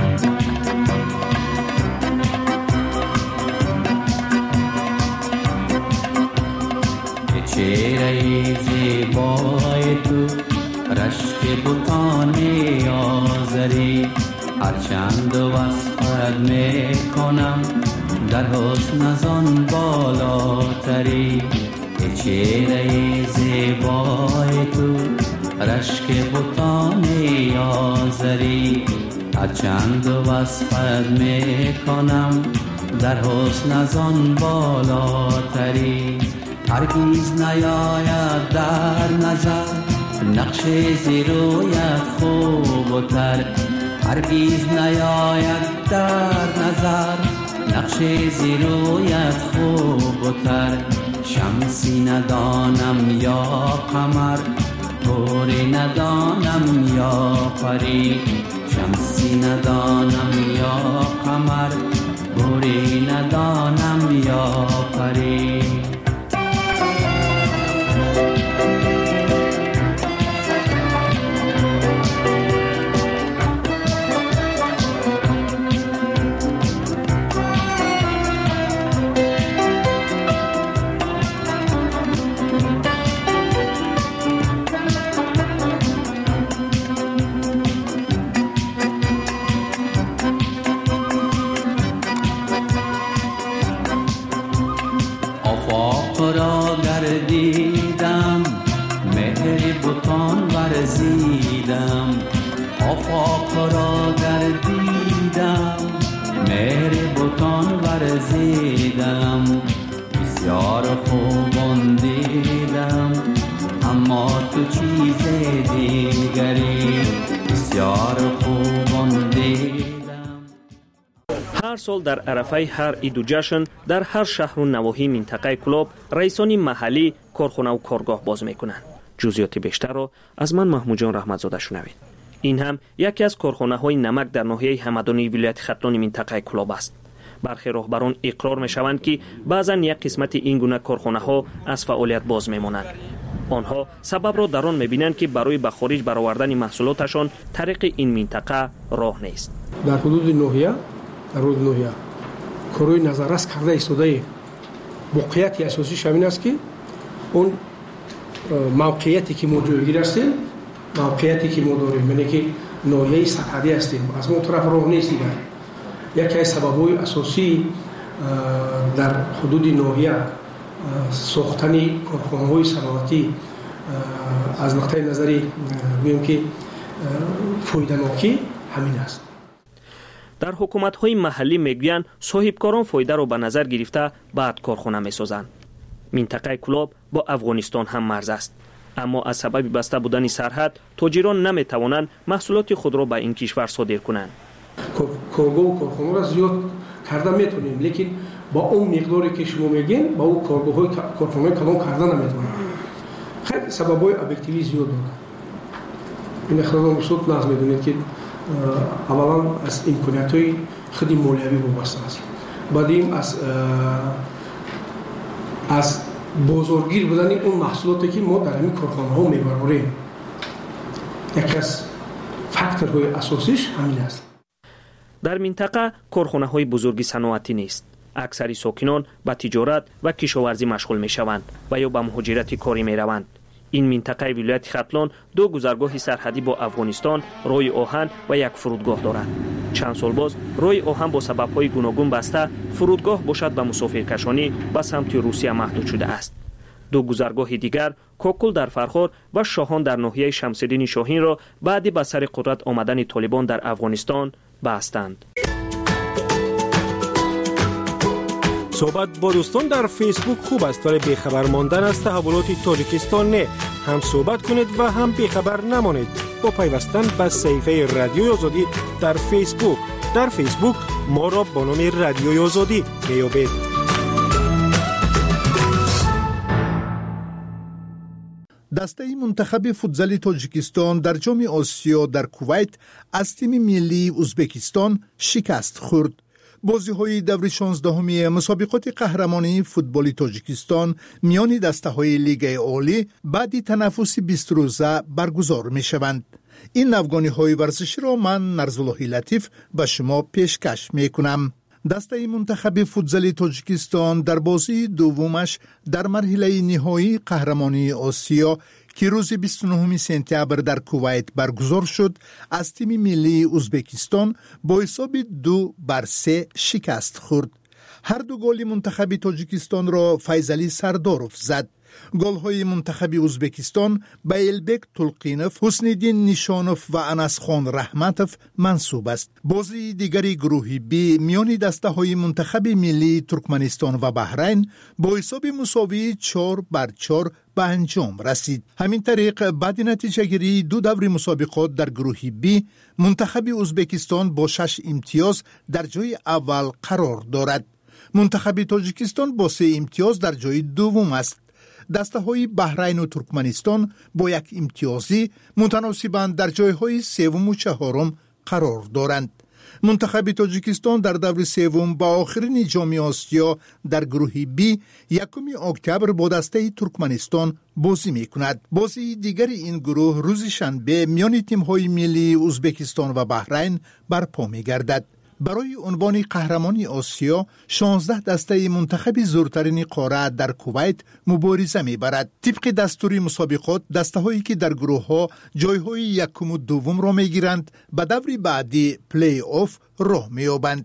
چهره زیبای تو رشک بوتان آذری، هرچند وصفت میکنم در حسن از آن بالاتری. چهره زیبای تو رشک بوتان آذری، هرچند وصفت میکنم در حسن از آن بالاتری. هرگیز نیاید در نظر نقش زیرویت خوب و تر، هرگیز نیاید در نظر نقش زیرویت خوب و تر. شمسی ندانم یا قمر، توری ندانم یا پری. شمسی ندانم یا قمر، توری ندانم یا پری. را گردیدم مهر بتان ورزیدم آفاق را گردیدم مهر بتان ورزیدم بسیار خوبان دیدم اما تو چیز دیگری بسیار خوبان دیدم. هر سال در عرفه هر عید و جشن در هر شهر و نواحی منطقه کلوب رئیسان محلی کارخانه و کارگاه باز میکنند. جزئیات بیشتر را از من محمود جان رحمتزاده شنوید. این هم یکی از کارخانه های نمک در ناحیه همدانی ولایت ختلان منطقه کلوب است. برخی راهبران اقرار میشوند که بعضا یک قسمت این گونه کارخانه ها از فعالیت باز میمانند. آنها سبب را در آن میبینند که برای به خارج برآوردن محصولاتشان طریق این منطقه راه نیست. در حدود ناحیه کاروی نظررس کرده ایستاده موقعیت اساسی شامل است که اون موقعیتی که ما جایگیر هستیم موقعیتی که ما داریم یعنی که ناحیه سرحدی هستیم از ما طرف راه نیست دیگر. یکی از سبب‌های اساسی در حدود ناحیه ساختن کارخانه‌های صنعتی از نقطه نظری میگم که فایده‌ناکی همین است. در حکومت‌های محلی میگویند صاحبکاران فایده را به نظر گرفته بعد کارخانه می‌سازند. منطقه کلوب با افغانستان هم مرز است، اما از سبب بسته بودن سرحد تاجران نمی‌توانند محصولات خود را به این کشور صادر کنند. کارگاه و کارخانه را زیاد کرده میتونیم لیکن با اون مقداری که شما میگین با اون کارگاه‌های کارخانه کلان کرده نمیتونیم. خیلی سبب‌های ابجکتیوی زیاد داره. این اخراج مسعود نظم میدونید که اولا از امکانیت‌های خیلی مالیوی وابسته است. بعدیم از بازارگیر بودن اون محصولاتی که ما در این کارخانه‌ها میبریم. یکی از فاکتورهای اساسیش همین است. در منطقه کارخانه‌های بزرگی صنعتی نیست. اکثر ساکنان به تجارت و کشاورزی مشغول می‌شوند و یا به مهاجرت کاری می‌روند. این منطقه ولایت ختلان دو گذرگاه سرحدی با افغانستان، راه آهن و یک فرودگاه دارد. چند سال باز راه آهن با سبب‌های گوناگون بسته، فرودگاه باشد به مسافرکشانی به سمت روسیه محدود شده است. دو گذرگاه دیگر کوکل در فرخار و شاهان در ناحیه شمس‌الدین شاهین را بعد به سر قدرت آمدن طالبان در افغانستان بستند. صحبت با دوستان در فیسبوک خوب است ولی بیخبر ماندن از تحولات تاجیکستان نه. هم صحبت کنید و هم بیخبر نمانید با پیوستن به صفحه رادیوی آزادی در فیسبوک. در فیسبوک ما را با نام رادیوی آزادی میابید. دسته منتخب فوتزال تاجیکستان در جام آسیا در کویت از تیم ملی ازبکستان شکست خورد. بازی‌های دور 16 مسابقات قهرمانی فوتبال تاجیکستان میان دسته‌های لیگ عالی بعد تنفس 20 روزه برگزار می‌شوند. این نوگانی‌های ورزشی را من نرزاللهی لطیف به شما پیشکش می‌کنم. دسته منتخب فوتزال تاجیکستان در بازی دومش در مرحله نهایی قهرمانی آسیا که روز 29 سپتامبر در کویت برگزار شد از تیم ملی ازبکستان با حساب 2-3 شکست خورد. هر دو گل منتخب تاجیکستان را فیضعلی سرداروف زد. گل‌های منتخب ازبکستان به البک تلقینوف، حسن‌الدین نیشانوف و انسخان رحمتوف منسوب است. بازی دیگری گروه بی میان دسته‌های منتخب ملی ترکمنستان و بحرین با حساب مساوی 4-4 به انجام رسید. همین طریق بعد نتیجه گیری دو دور مسابقات در گروه بی منتخب ازبکستان با 6 امتیاز در جای اول قرار دارد. منتخب تاجیکستان با 3 امتیاز در جای دوم است. دسته‌های بحرین و ترکمنستان با 1 امتیازی متناسباً در جای‌های سوم و چهارم قرار دارند. منتخب تاجیکستان در دور سوم با آخرین جام آسیا در گروه بی 1 اکتبر با دسته ترکمنستان بازی می‌کند. بازی دیگر این گروه روز شنبه میان تیم‌های ملی ازبکستان و بحرین برپا می‌گردد. برای عنوان قهرمانی آسیا 16 دسته منتخب زورترین قاره در کویت مبارزه می‌برد. طبق دستور مسابقات دسته‌هایی که در گروه‌ها جای‌های یکم و دوم را می‌گیرند به دور بعدی پلی آف راه می‌یابند.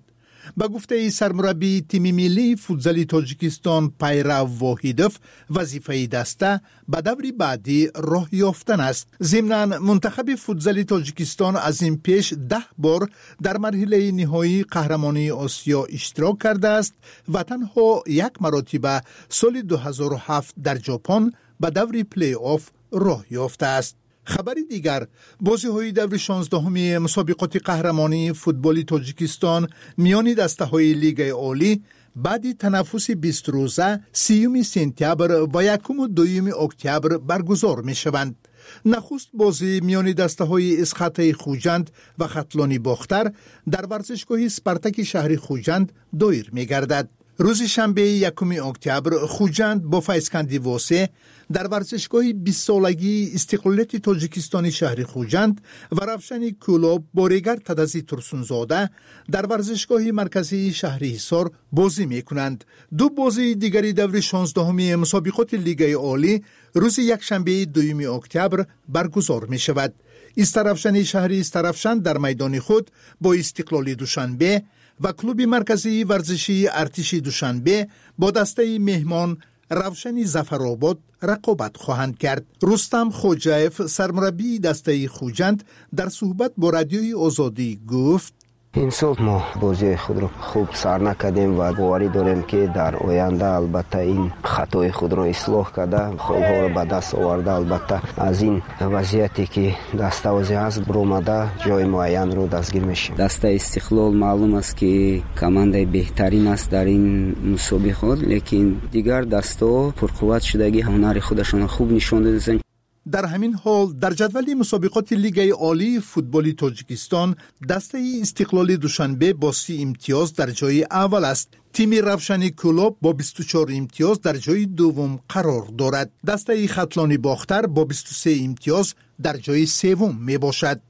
به گفته سرمربی تیم ملی فوتبال تاجیکستان پیرو واحدوف، وظیفه دسته به دور بعدی راه یافتن است. ضمناً منتخب فوتبال تاجیکستان از این پیش 10 بار در مرحله نهایی قهرمانی آسیا اشتراک کرده است و تنها 1 مرتبه سال 2007 در ژاپن به دور پلی آف راه یافته است. خبری دیگر، بازی‌های دور 16 مسابقات قهرمانی فوتبال تاجیکستان میان دسته‌های لیگ عالی بعد تنفس 20 روزه 30 سپتامبر و 1 و 2 اکتبر برگزار می‌شوند. نخست بازی میان دسته‌های اسخط خوجند و خطلانی باختر در ورزشگاه اسپارتاک شهر خوجند دایر می‌گردد. روز شنبه 1 اکتبر خوجند با فیضکندی واسه در ورزشگاه 20 سالگی استقلالیت تاجیکستان شهر خوجند و روشن کولاب با ریگر تدزی ترسونزاده در ورزشگاه مرکزی شهر حصار بازی می کنند. 2 بازی دیگری دور 16 مسابقات لیگ عالی روز یکشنبه 2 اکتبر برگزار می شود. استرافشن شهر استرافشن در میدان خود با استقلالی دوشنبه و کلوب مرکزی ورزشی ارتش دوشنبه با دسته مهمان روشن ظفرآباد رقابت خواهند کرد. رستم خوجایف سرمربی دسته خوجند در صحبت با رادیوی آزادی گفت: این سال ما بازی خود را خوب سر نکردیم و باوری داریم که در آینده البته این خطای خود را اصلاح کرده گل‌ها را به دست آورده، البته از این وضعیتی که دستاویزی است برآمده جای معین رو دستگیر میشیم. دسته استقلال معلوم است که کمانده بهترین است در این مسابقات، لیکن دیگر دستا پرقوت شدگی هنر خودشان خوب نشان دادند. در همین حال در جدول مسابقات لیگ عالی فوتبال تاجیکستان دسته استقلال دوشنبه با 30 امتیاز در جای اول است. تیم روشن کولاب با 24 امتیاز در جای دوم قرار دارد. دسته خطلانی باختر با 23 امتیاز در جای سوم می باشد.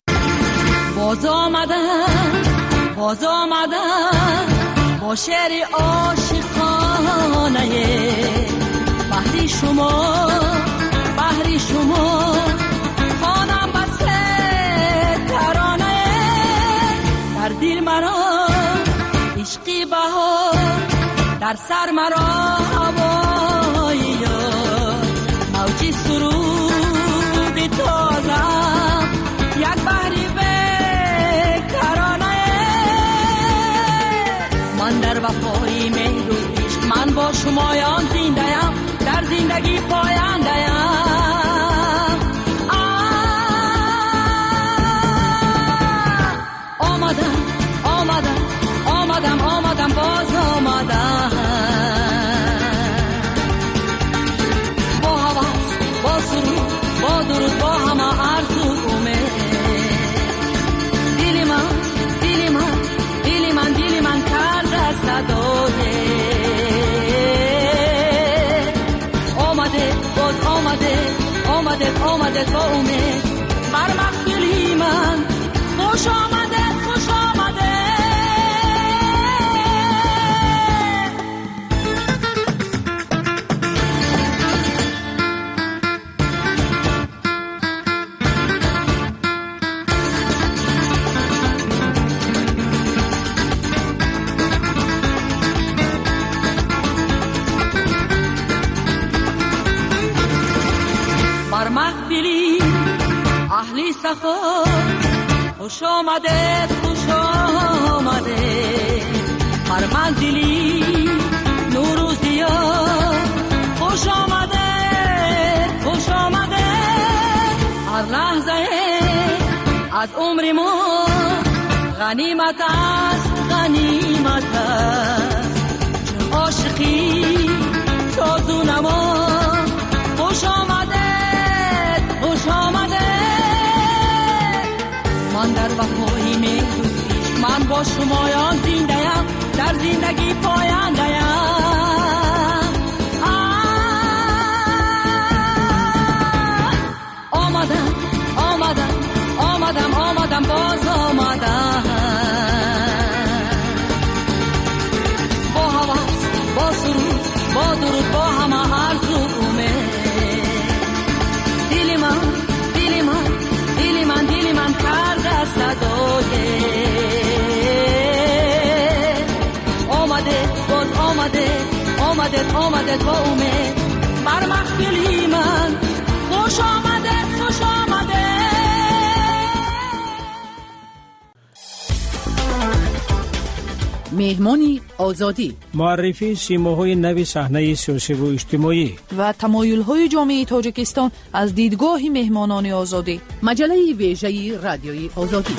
باز آمدن با شعر عاشقانه بحری شما خانم بسته ترانه در دل مرا عشقی بهار در سر مرا هوای یار موجی سرود تازه یک بحری بیکرانه من در وفای مهر و عشق من با شمایان زنده‌ام در زندگی پاینده‌ام آمدم باز آمدم با حواس با سرود با درود با همه آرزو امید دل من کرده صدای آمده با امید بر مخدلی من خوش آمده اهلی سخا خوش آمده هر منزلی نوروزیا خوش آمده هر لحظه از عمر ما غنیمت است چون عاشقی ساز و نما خوش آمده من در وفای می‌دوزیش من با شمایان زنده‌ام در زندگی پاینده‌ام آمدم باز آمدم با حواس با سرود با درود با همه آرزو امید دل من کرده صدای آمدید با امید بر محفلی من. خوش آمدید، خوش آمدید. مهمانی آزادی، معرفی سیماهای نوی صحنه سیاسی و اجتماعی و تمایل‌های جامعه تاجیکستان از دیدگاه مهمانان آزادی. مجله ویژه رادیوی آزادی.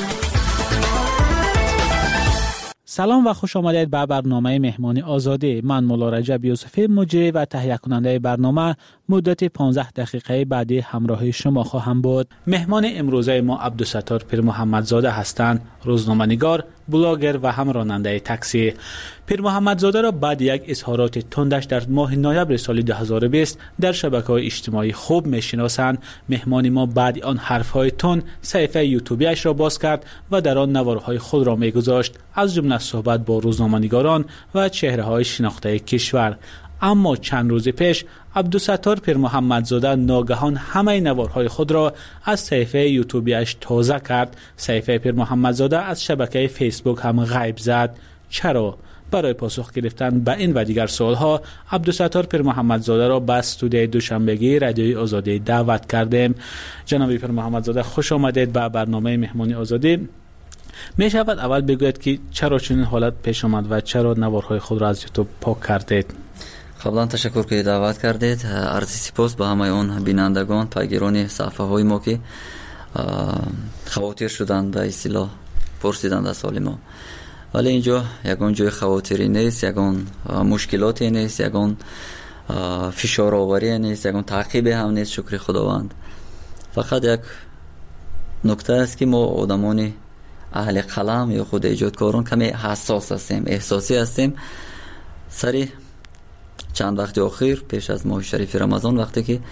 سلام و خوش آمدید به برنامه مهمانی آزادی. من مولا رجب یوسفی مجری و تهیه کننده برنامه مدت 15 دقیقه بعدی همراه شما خواهم بود. مهمان امروزه ما عبدالستار پیر محمدزاده هستند، روزنامه‌نگار، بلاگر و هم راننده تاکسی. پیر محمدزاده را بعد یک اظهارات تندش در ماه نوامبر سال 2020 در شبکه‌های اجتماعی خوب می‌شناسند. مهمان ما بعد آن حرف‌های تند صفحه یوتیوبیش را باز کرد و در آن نوارهای خود را می‌گذاشت، از جمله صحبت با روزنامه‌نگاران و چهره‌های شناخته کشور. اما چند روز پیش عبدالستار پیر محمدزاده ناگهان همه نوارهای خود را از صفحه یوتیوبیش تازه کرد. صفحه پیر محمدزاده از شبکه فیسبوک هم غیب زد. چرا؟ برای پاسخ گرفتن به این و دیگر سوالها عبدالستار پیر محمدزاده را به استودیوی دوشنبگی رادیوی آزادی دعوت کردیم. جناب پیر محمدزاده خوش آمدید به برنامه مهمانی آزادی. می شود اول بگوید که چرا چنین حالت پیش آمد و چرا نوارهای خود را از یوتیوب پاک کردید؟ قبلا تشکر که دعوت کردید. عرض سپاس به همه اون بینندگان، پیگیران صفحه های ما که خواطر شدند، به اصطلاح پرسیدند از حال ما. ولی اینجا یگان جای خواطری نیست، یگان مشکلاتی نیست، یگان فشار آوری نیست، یگان تعقیب هم نیست. شکر خداوند. فقط یک نکته است که ما آدمان اهل قلم یا خود ایجادکاران کمی حساس هستیم، احساسی هستیم. سری چند وقت اخیر پیش از ماه شریف رمضان وقتی که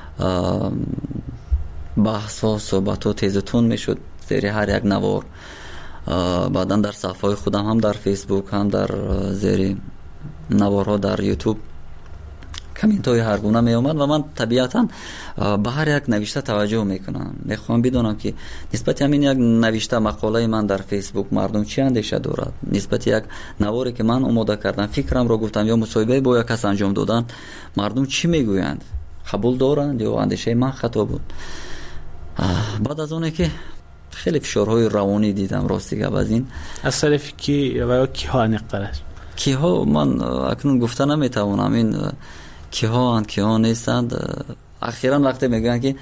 بحث ها صحبت ها تیز تون می شد زیر هر یک نوار، بعدا در صفحه خودم هم در فیسبوک هم در زیر نوارها در یوتیوب کامنت های هر گونه می آمد و من طبیعتا به هر یک نوشته توجه میکنم. میخوام بدونم که نسبت همین یک نوشته مقاله من در فیسبوک مردم چی اندیشه دارد، نسبت یک نواری که من آماده کردم، فکرم را گفتم یا مصاحبه با یک کس انجام دادن، مردم چی میگویند، قبول دارند یا اندیشه من خطا بود. بعد از اونه که خیلی فشارهای روانی دیدم راستی که از این از طرف کی و کی ها نقدرش کی ها من اکنون گفته نمیتوانم این کی ها اند کی ها نیستند. اخیراً وقتی میگن که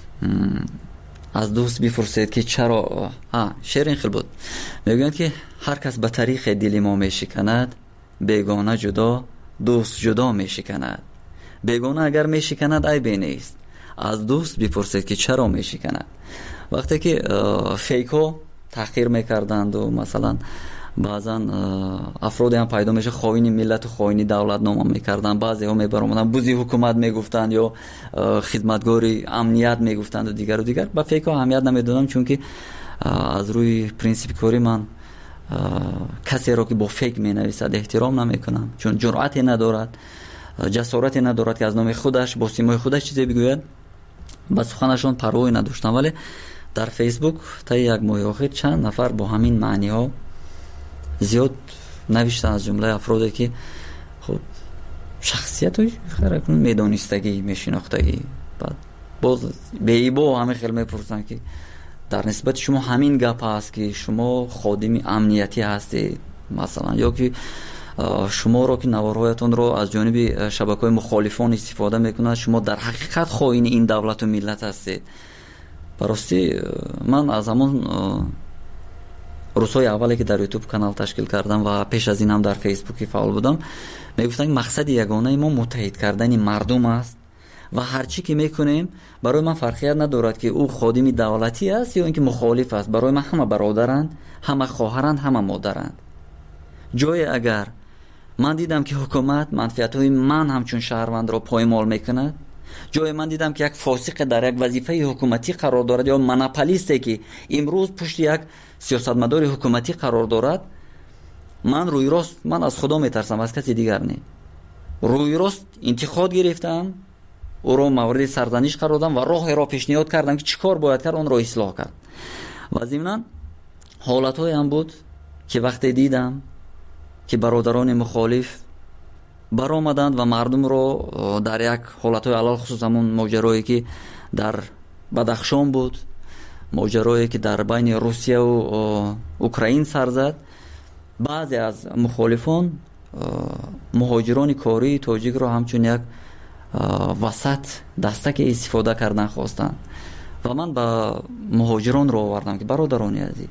از دوست بپرسید که چرا شعر این خیلی بود، میگن که هر کس به طریق دل ما میشکند، بیگانه جدا دوست جدا میشکند. بیگانه اگر میشکند عیبی نیست، از دوست بپرسید که چرا میشکند. وقتی که فیکو تحقیر میکردند و مثلا بعضا افرادی هم پیدا میشه خائن ملت و خائن دولت نام میکردن، بعضی ها میبرامدن بوزی حکومت میگفتند یا خدمتگاری امنیت میگفتند و دیگر و دیگر. با فیکو اهمیت نمیدادم چون که از روی پرینسیپ کاری من کسی را که با فیک مینویسد احترام نمیکنم، چون جرأتی ندارد، جسارتی ندارد که از نام خودش با سیمای خودش چیزی بگوید. با سخنشون پروایی نداشتم. ولی در فیسبوک تا یک ماه اخیر چند نفر با همین معنی ها زیاد نوشتن، از جمله افرادی که خب شخصیت های خیلی میدانستگی میشناختگی، بعد باز به ایبا همه خیلی میپرسن که در نسبت شما همین گپ هست که شما خادم امنیتی هستید مثلا، یا که شما را که نوارهایتون رو از جانب شبکه‌های مخالفان استفاده میکنند، شما در حقیقت خائن این دولت و ملت هستید. براستی من از همون روزهای اولی که در یوتیوب کانال تشکیل کردم و پیش از این هم در فیسبوک فعال بودم، میگفتن مقصد یگانه ما متحد کردن مردم است و هر چی که میکنیم برای من فرقیت ندارد که او خادم دولتی است یا اینکه مخالف است. برای من همه برادرند، همه خواهرند، همه مادرند. جای اگر من دیدم که حکومت منفعت‌های من همچون شهروند را پایمال میکند، جای من دیدم که یک فاسق در یک وظیفه حکومتی قرار دارد یا مناپولیستی که امروز پشت یک سیاستمدار حکومتی قرار دارد، من روی راست من از خدا میترسم، از کسی دیگر نه. روی راست انتقاد گرفتم، او را مورد سرزنش قرار دادم و راه را پیشنهاد کردم که چیکار باید کرد، اون را اصلاح کرد. و ضمناً حالت‌های هم بود که وقتی دیدم که برادران مخالف برآمدند و مردم رو در یک حالتهای علال خصوص همون ماجرایی که در بدخشان بود، ماجرایی که در بین روسیه و اوکراین سر زد، بعضی از مخالفان مهاجران کاری تاجیک رو همچون یک وسط دستک استفاده کردن خواستند و من با مهاجران رو آوردم که برادران عزیز،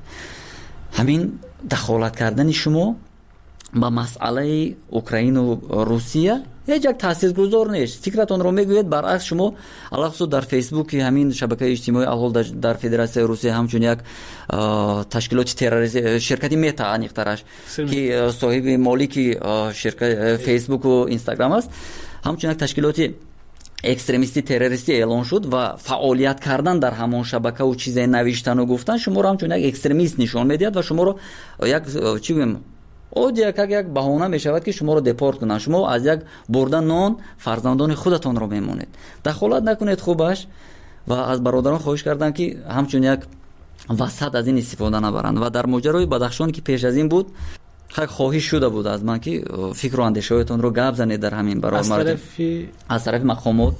همین دخالت کردن شما با مسئله اوکراین و روسیه هیچ یک تاثیرگذار نیست. فکرتون رو میگوید برعکس شما علاوه در فیسبوک همین شبکه اجتماعی الحال در فدراسیون روسیه همچون یک تشکیلات تروریستی شرکتی متا انیقترش که صاحب مالکی شرکت فیسبوک و اینستاگرام است، همچون یک تشکیلات اکستریمیستی تروریستی اعلان شد و فعالیت کردن در همون شبکه و چیزای نوشتن و گفتن شما رو همچون یک اکستریمیست نشان میدید و شما رو یک چی بگم او یک بهانه می شود که شما رو دپورت کنن، شما از یک بردن نان فرزندان خودتون رو میمونید. دخالت نکنید خوبش و از برادران خواهش کردم که همچون یک وسط از این استفاده نبرند. و در ماجرای بدخشان که پیش از این بود خواهش شده بود از من که فکر و اندیشه‌هایتون رو گپ زنید در همین برابر از طرف مقامات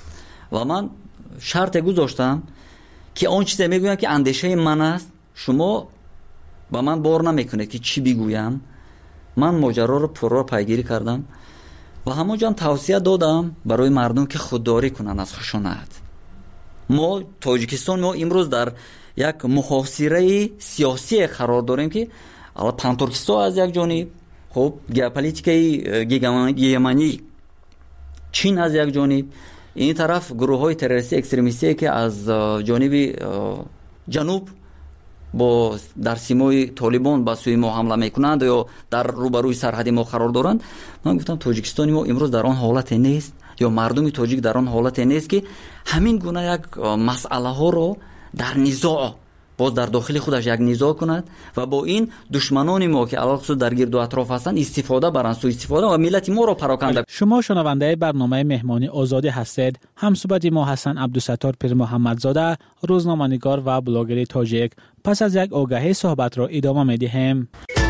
و من شرط گذاشتم که اون چیزی میگویم که اندیشه من است شما با من بار نمیکنه که چی بگویم. من ماجرا رو پرو پیگیری کردم و همونجا توصیه دادم برای مردم که خودداری کنن از خشونت. ما تاجیکستان ما امروز در یک محاصره سیاسی قرار داریم که پانتورکستان از یک جانب، خب ژئوپلیتیکای گیگمانی چین از یک جانب، این طرف گروه‌های تروریستی اکستریمیستی که از جانب جنوب با در سیمای طالبان به سوی ما حمله میکنند یا در روبروی سرحد ما قرار دارند. من گفتم تاجیکستان ما امروز در آن حالت نیست یا مردم تاجیک در آن حالت نیست که همین گونه یک مسئله ها رو در نزاع باز در داخل خودش یک نزاع کند و با این دشمنان ما که علاوه در گرد و اطراف هستند استفاده برند، سوء استفاده و ملت ما رو پراکنده. شما شنونده برنامه مهمانی آزادی هستید. همصحبت ما حسن عبدالستار پیر محمدزاده، روزنامه‌نگار و بلاگر تاجیک. پس از یک آگهی صحبت را ادامه می‌دهیم.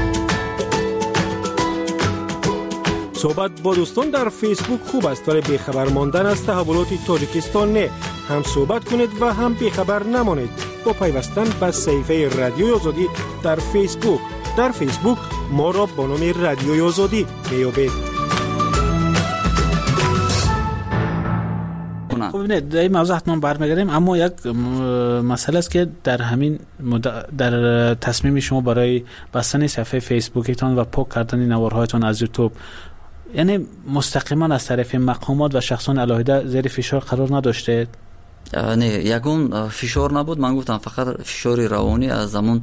صحبت با دوستان در فیسبوک خوب است ولی بیخبر ماندن از تحولات تاجیکستان نه. هم صحبت کنید و هم بیخبر نمانید با پیوستن به صفحه رادیوی آزادی در فیسبوک. در فیسبوک ما را با نام رادیوی آزادی میابید. خب ببینید در این موضوع حتما برمیگردیم، اما یک مسئله است که در همین در تصمیم شما برای بستن صفحه فیسبوکتان و پاک کردن نوارهایتان از یوتیوب، یعنی مستقیما از طرف مقامات و شخصان علاهده زیر فشار قرار نداشته؟ نه، یگون فشار نبود. من گفتم فقط فشار روانی از زمان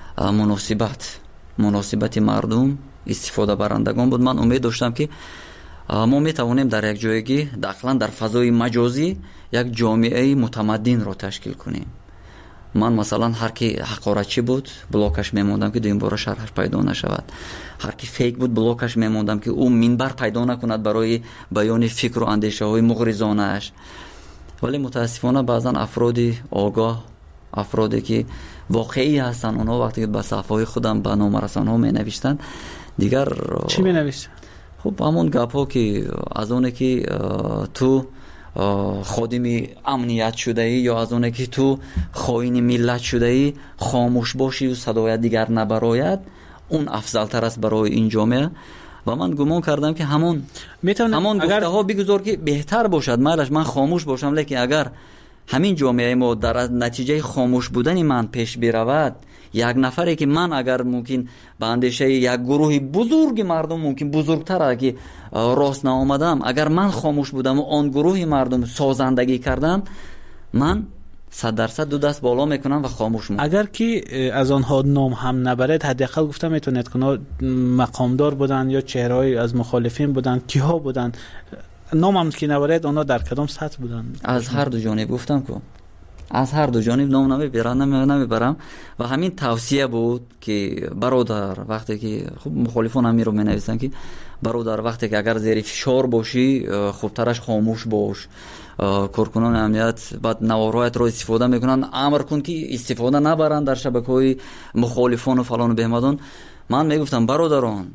مناسبت مردم استفاده برندگان بود. من امید داشتم که ما میتوانیم در یک جایگی داخلا در فضای مجازی یک جامعه متمدن رو تشکیل کنیم. من مثلا هر کی حقارتچی بود بلاکش میموندم که دویم بار شرحش پیدا نشود، هر کی فیک بود بلاکش میموندم که او منبر پیدا نکند برای بیان فکر و اندیشه های مغرضانه اش. ولی متاسفانه بعضا افرادی آگاه، افرادی که واقعی هستن، اونا وقتی که به صفحه خودم به نامه رسانه ها می نوشتن دیگر چی می نوشتن؟ خب همون گپ ها که از اونه که تو خادم امنیت شده ای یا از اونه که تو خائن ملت شده ای خاموش باشی و صدایت دیگر نبراید، اون افضل تر است برای این جامعه. و من گمان کردم که همون گفته ها بگذار که بهتر باشد، مالش من خاموش باشم، لیکن اگر همین جامعه ما در نتیجه خاموش بودن من پیش برود، یک نفری که من اگر ممکن به اندیشه یک گروه بزرگ مردم ممکن بزرگتر که راست نآمدم، اگر من خاموش بودم و آن گروه مردم سازندگی کردم، من 100% دو دست بالا میکنم و خاموش میکنم. اگر که از آنها نام هم نبرد، حداقل گفتم میتونید که مقامدار بودن یا چهره‌ای از مخالفین بودن، کیها بودن، نام هم که نبرد اونا در کدام سطح بودن؟ از هر دو جانب گفتم که از هر دو جانب نام نمیبرم و همین توصیه بود که برادر وقتی که خب مخالفان هم رو مینویسن که برادر وقتی که اگر زیر فشار باشی خوب ترش خاموش باش، کارکنان امنیت بعد نوارهایت رو استفاده میکنن، امر کن که استفاده نبرن در شبکه‌های مخالفان و فلان و بهمدان. من میگفتم برادران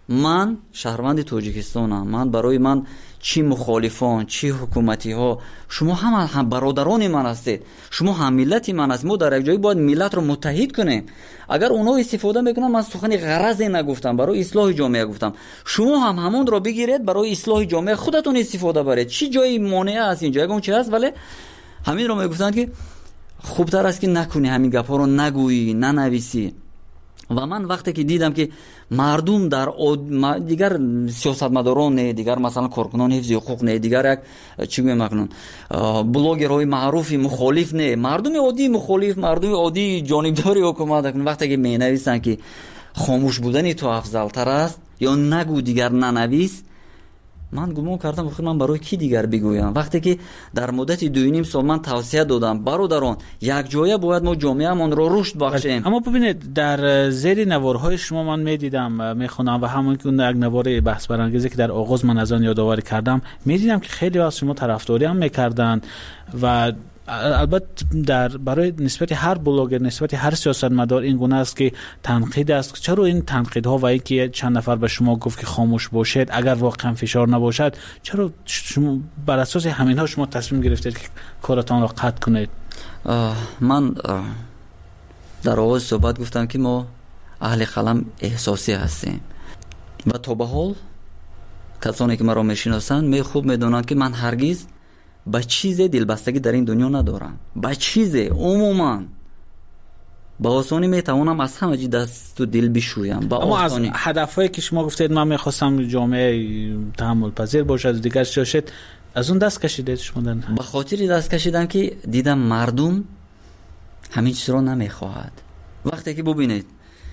من شهروند تاجیکستانم. من برای من چی مخالفان چی حکومتی ها، شما هم برادران من هستید، شما هم ملت من هستید. ما در یک جایی باید ملت رو متحد کنیم. اگر اونا استفاده میکنن، من سخن غرض نگفتم، برای اصلاح جامعه گفتم. شما هم همون رو بگیرید برای اصلاح جامعه خودتون استفاده برید. چی جایی مانع است اینجا؟ یگان چی هست؟ ولی همین رو میگفتن که خوبتر است که نکنی، همین گپا رو نگویی، ننویسی. و من وقتی که دیدم که مردم در دیگر سیاستمداران نه، دیگر مثلا کارکنان حفظ حقوق نه، دیگر یک چی میگم مکنون بلاگرهای معروف مخالف نه، مردم عادی مخالف، مردم عادی جانبداری حکومت کنن، وقتی که مینویسن که خاموش بودن تو افضل تر است یا نگو دیگر ننویس، من گمان کردم خب من برای کی دیگر بگویم؟ وقتی که در مدت 2.5 سال من توصیه دادم برادران یک جایه باید ما جامعه‌مان رو رشد بخشیم. اما ببینید در زیر نوارهای شما من میدیدم میخونم و همون که اون یک نوار بحث برانگیزی که در آغاز من از آن یادآوری کردم، میدیدم که خیلی از شما طرفداری هم میکردن و البته برای نسبت هر بلاگر، نسبت هر سیاستمدار این گونه است که تنقید است. چرا این تنقیدها و اینکه چند نفر به شما گفت که خاموش باشید اگر واقعا فشار نباشد، چرا شما بر اساس همینها شما تصمیم گرفتید که کارتان را قطع کنید؟ من در آغاز صحبت گفتم که ما اهل قلم احساسی هستیم و تا به حال کسانی که مرا میشناسند می خوب میدونند که من هرگز با چیز دلبستگی در این دنیا ندارم. با چیز عموما با آسانی میتوانم از همه چی دست و دل بشویم. اما از هدفهایی که شما گفتید من میخواستم جامعه تحمل پذیر باشد دیگر شد، از اون دست کشیدید شما؟ به خاطر دست کشیدم که دیدم مردم همین چیز رو نمیخواهد. وقتی که ببینید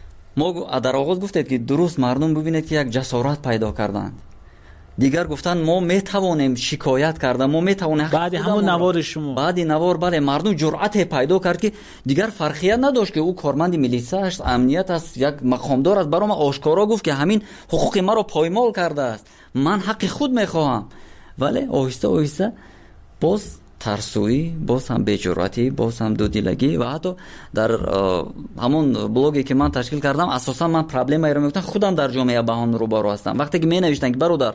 ما در آغاز گفتید که درست مردم ببینید که یک جسارت پیدا کردند، دیگر گفتن ما میتوانیم شکایت کردن، ما میتوانیم. بعد همون نوار شما، بعد نوار بله مردم جرأت پیدا کرد که دیگر فرقیت نداشت که او کارمند میلیسا است، امنیت است، یک مقامدار است، برام آشکارا گفت که همین حقوق ما رو پایمال کرده است، من حق خود میخواهم. ولی آهسته آهسته باز ترسویی، باز هم بی‌جرأتی، باز هم دودیلگی و حتی در همون بلاگی که من تشکیل کردم اساسا من پرابلمی رو میگفتم خودم در جامعه بهان رو بارو هستم. وقتی که می نوشتن که برادر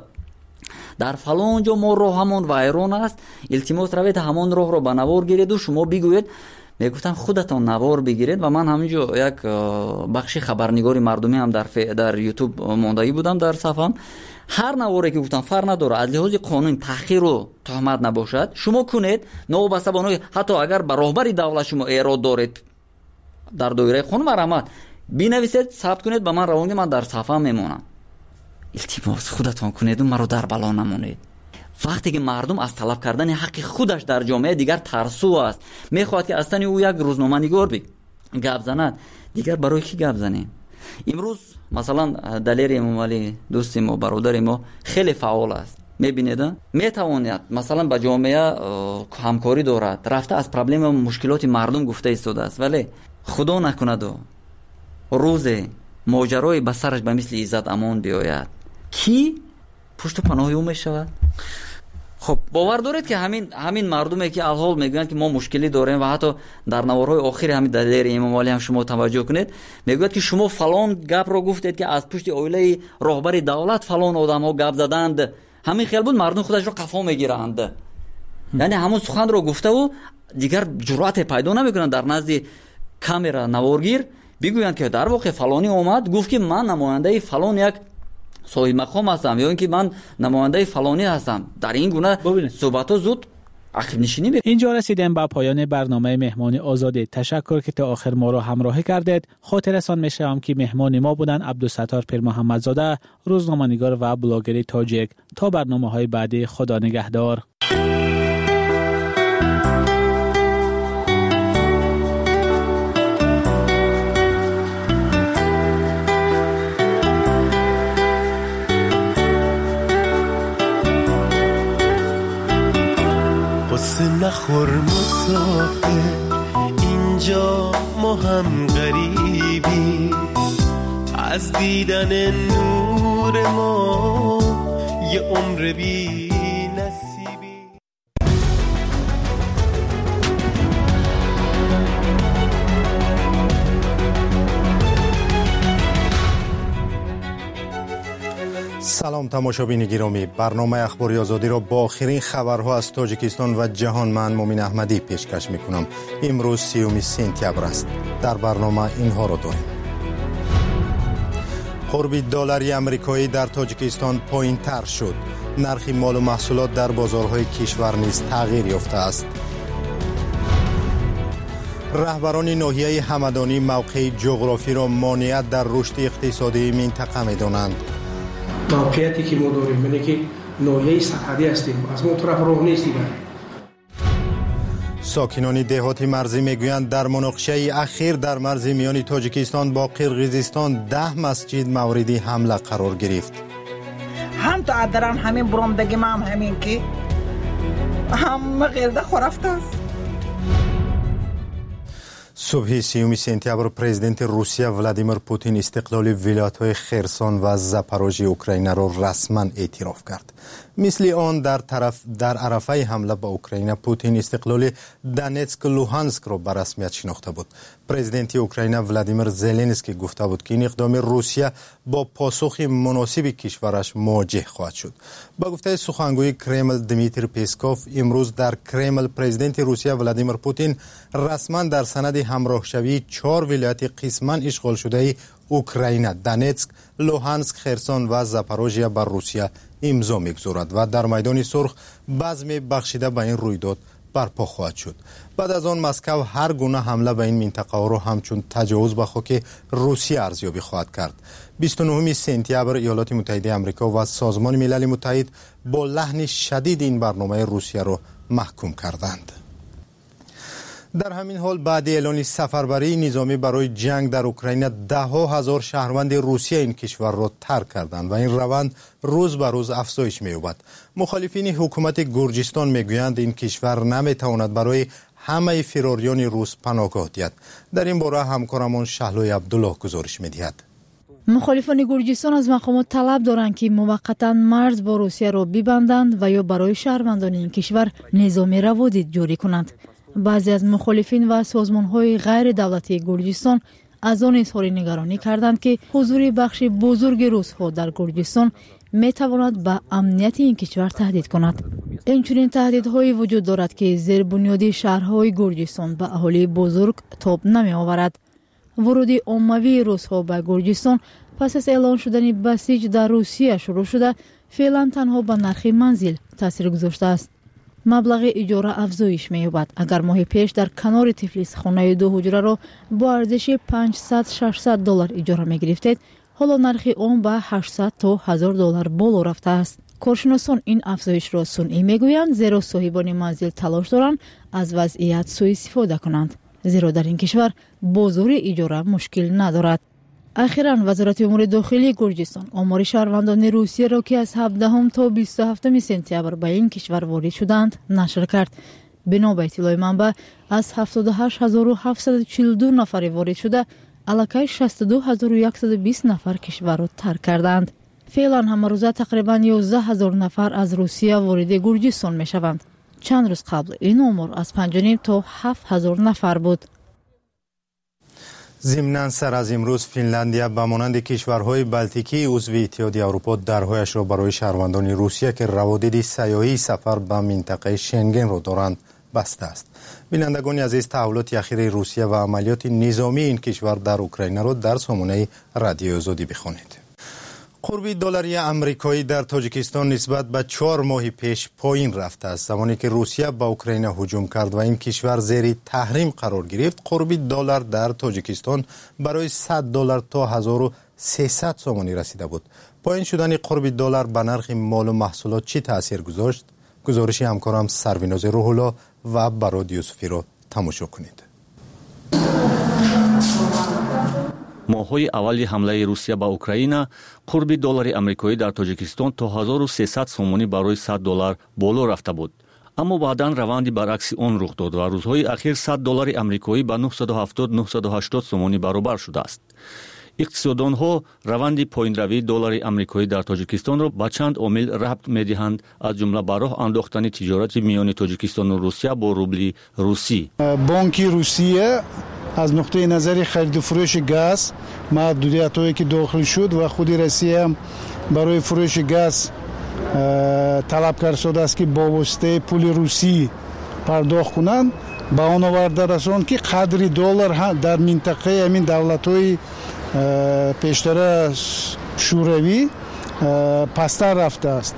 در فلان جا ما راه همون وایرون است، التماس روید همون راه رو به نوار گیرید و شما بگوید، میگفتن خودتون نوار بگیرید. و من همینجا یک بخشی خبرنگاری مردمی هم در یوتیوب ماندایی بودم در صفحم. هر نواری که گفتم فرق نداره، از لحاظ قانون تحقیر و تهمت نباشد شما کنید، نوبسته بانوی حتی اگر به راهبری دولت شما ایراد دارید در دایره قانون مرامت بنویسید، ثبت کنید، به من روانگی، من در صفحه میمونم. التماس خودتون کنید و مرا در بلا نمونید. وقتی که مردم از طلب کردن حق خودش در جامعه دیگر ترسو است، میخواد که اصلا او یک روزنامه نگار گپ زند، دیگر برای کی گپ زنیم؟ امروز مثلا دلیر امامعلی دوست ما، برادر ما خیلی فعال است، میبینید میتواند مثلا با جامعه همکاری دارد، رفته از پرابلم و مشکلات مردم گفته ایستاده است، ولی خدا نکند و روز ماجرای به سرش به مثل عزت امان بیاید، کی پشت پناه او میشود؟ خب باور دارید که همین مردمی که الحال میگن که ما مشکلی داریم و حتی در نوارهای آخر همین دلیر امامعلی هم شما توجه کنید میگوید که شما فلان گپ رو گفتید که از پشت اویله راهبر دولت فلان آدم ها گپ زدند، همین خیال بود مردم خودش رو قفا میگیرند. یعنی همون سخن رو گفته و دیگر جرأت پیدا نمیکنن در نزد کامرا نوارگیر بگویند که در واقع فلانی اومد گفت که من نماینده فلان یک صاحب مقام هستم یا اینکه من نماینده فلانی هستم. در این گونه صحبت‌ها زود عقب نشینی بکنید. اینجا رسیدیم به پایان برنامه مهمانی آزادی. تشکر که تا آخر ما را همراهی کردید. خاطرتان می‌شوم که مهمان ما بودن عبدالستار پیر محمدزاده، روزنامه‌نگار و بلاگر تاجیک. تا برنامه‌های بعدی، خدا نگهدار. نخور مسافر، اینجا ما هم غریبی، از دیدن نور ما یه عمر بی نصیبی. سلام تماشابین گرامی، برنامه اخباری آزادی را با آخرین خبرها از تاجیکستان و جهان من مومن احمدی پیشکش میکنم. امروز 30 سپتامبر است. در برنامه اینها را داریم. قرب دلاری آمریکایی در تاجیکستان پایین تر شد. نرخ مال و محصولات در بازارهای کشور نیز تغییر یافته است. رهبران ناحیه همدانی موقع جغرافی را مانع در رشد اقتصادی منطقه می‌دانند. موقعیتی که ما داریم اینه که ناحیه سرحدی هستیم، از ما طرف راه نیست دیگر. ساکنان دهات مرزی میگویند در مناقشه اخیر در مرز میان تاجیکستان با قرقیزستان 10 مسجد مورد حمله قرار گرفت. هم تا ادران همین برامدگی ما هم همین که هم غیرده خورفته است. صبح 30 سپتامبر پرزیدنت روسیه ولادیمیر پوتین استقلال ولایت‌های خرسون و زاپاروژی اوکراین را رسما اعتراف کرد. مثل آن در عرفه حمله به اوکراین پوتین استقلال دونتسک و لوهانسک را به رسمیت شناخته بود. پرزیدنت اوکراین ولادیمیر زلنسکی گفته بود که این اقدام روسیه با پاسخ مناسب کشورش مواجه خواهد شد. با گفته سخنگوی کرمل دمیتری پسکوف، امروز در کرمل پرزیدنت روسیه ولادیمیر پوتین رسما در سند همراهشوی 4 ولایت قسما اشغال شده اوکراین دونتسک، لوهانسک، خرسون و زاپاروژیا بر روسیه امضا می‌گذارد و در میدان سرخ بزم بخشیده به این رویداد برپا خواهد شد. بعد از آن مسکو هر گونه حمله به این منطقه را همچون تجاوز به خاک روسیه ارزیابی خواهد کرد. 29 سپتامبر ایالات متحده آمریکا و سازمان ملل متحد با لحن شدید این برنامه روسیه را محکوم کردند. در همین حال بعد اعلان سفربری نظامی برای جنگ در اوکراین 10,000 شهروند روسیه این کشور را ترک کردند و این روند روز به روز افزایش می‌یابد. مخالفین حکومت گرجستان میگویند این کشور نمیتواند برای همه فراریان روس پناهگاه دهد. در این باره همکارمان شهلوی عبدالله گزارش می‌دهد. مخالفان گرجستان از مقامات طلب دارند که موقتا مرز با روسیه را ببندند و یا برای شهروندان این کشور نظام روادید جاری کنند. بعضی از مخالفین و سازمان‌های غیر دولتی گرجستان از آن اظهار نگرانی کردند که حضور بخش بزرگ روس‌ها در گرجستان می‌تواند به امنیت این کشور تهدید کند. اینچنین تهدیدهایی وجود دارد که زیر بنیاد شهرهای گرجستان به اهالی بزرگ تاب نمی‌آورد. ورود عمومی روس‌ها به گرجستان پس از اعلان شدن بسیج در روسیه شروع شده، فعلا تنها به نرخ منزل تاثیر گذاشته است. مبلغ اجاره افزایش می‌یابد. اگر ماه پیش در کنار تفلیس خانه 2 حجره را با ارزش 500-600 دلار اجاره می‌گرفتید، حالا نرخ آن به 800 تا 1000 دلار بالا رفته است. کارشناسان این افزایش را سنئی می‌گویند زیرا صاحبان منزل تلاش دارند از وضعیت سوء استفاده کنند، زیرا در این کشور بازار اجاره مشکل ندارد. اخیراً وزارت امور داخلی گرجستان آمار شهروندان روسیه را که از 17 تا 27 سپتامبر به این کشور وارد شدند نشر کرد. بنا به اطلاع منبع از 78742 نفر وارد شده، الکی 62120 نفر کشور را ترک کردند. فعلا همه روزه تقریباً 11000 نفر از روسیه وارد گرجستان می شوند. چند روز قبل این آمار از 5.5 تا 7000 نفر بود. ضمناً سر از امروز فنلندیا به مانند کشورهای بلتیکی عضو اتحادیه اروپا درهایش را برای شهروندان روسیه که روادید سیاحی سفر به منطقه شنگن را دارند بسته است. بینندگان عزیز، تحولات اخیر روسیه و عملیات نظامی این کشور در اوکراین را در سامانه رادیو آزادی بخوانید. قرب دلاری آمریکایی در تاجیکستان نسبت به 4 ماه پیش پایین رفته است. زمانی که روسیه به اوکراین هجوم کرد و این کشور زیر تحریم قرار گرفت، قرب دلار در تاجیکستان برای 100 دلار تا 1300 سومانی رسیده بود. پایین شدن قرب دلار به نرخ مال و محصولات چه تاثیر گذاشت؟ گزارش همکارم سرویناز روح‌الله و براد یوسفی را تماشا کنید. ماه‌های اول حمله روسیه به اوکراین، قرب دلار آمریکایی در تاجیکستان تا 1300 سومانی برای 100 دلار بالا رفته بود. اما بعداً روندی برعکس آن رخ داد و روزهای اخیر 100 دلار آمریکایی به 970-980 سومانی برابر شده است. اقتصاددانها روند پایین‌روی دلار آمریکایی در تاجیکستان را به چند عامل ربط می‌دهند، از جمله به راه انداختن تجارت میان تاجیکستان و روسیه با روبل روسی. بانک روسیه از نقطه نظر خرید و فروش گاز محدودیت‌هایی که داخل شد و خود روسیه هم برای فروش گاز طلبکار شده است که با واسطه پول روسی پرداخت کنند، با آن آورده رساند که قدر دلار در منطقه همین دولت‌های پیشتر شوروی پستر رفته است.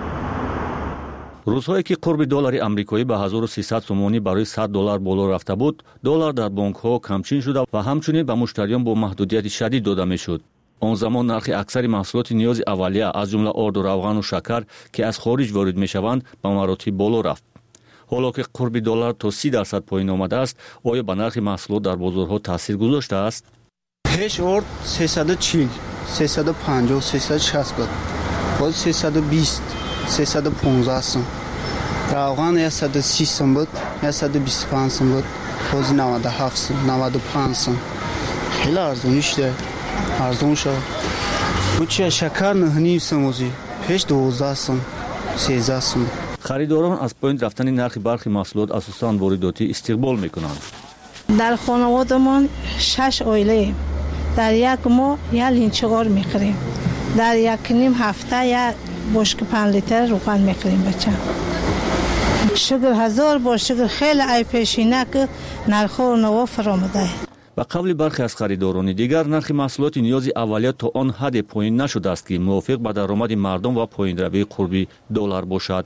рӯзҳое ки қурби доллари амрикоӣ ба 1300 сомонӣ барои $100 боло рафта буд, доллар дар бонкҳо камчин шуда ва ҳамчунин ба муштариён бо маҳдудияти шадид дода мешуд. он замон нархи аксари маҳсулоти ниёзи аввалия аз ҷумла орду равғану шакар ки аз хориҷ ворид мешаванд ба маротиб боло рафт. ҳоло ки қурби доллар то 30% поин омадааст, оё ба нархи маҳсулот дар бозорҳо таъсир гузоштааст? пеш орд 340, 350, 360 буд. боз 320, 315 сум. равған 130 сум буд, 125 сум буд. боз 97 сум, 95 сум. хеле арзон шуда. арзон шо. буча шакар 9 сум ози. пеш 12 сум, 13 сум. خریداران از پایین رفتن نرخ برخی محصولات اساساً وارداتی استقبال میکنند. در خانوادمان 6 عائله در یک ماه یا لینچغار میخوریم. در یک نیم هفته یا بشک 5 لیتر روغن میخوریم بچه. شکر هزار بار شکر خیلی ای پیشینه که نرخ نو فرامده. با قبل برخی از خریداران دیگر نرخ محصولات نیازی اولیه تا آن حد پایین نشده است که موافق با درآمد مردم و پایین روی قربی دلار باشد.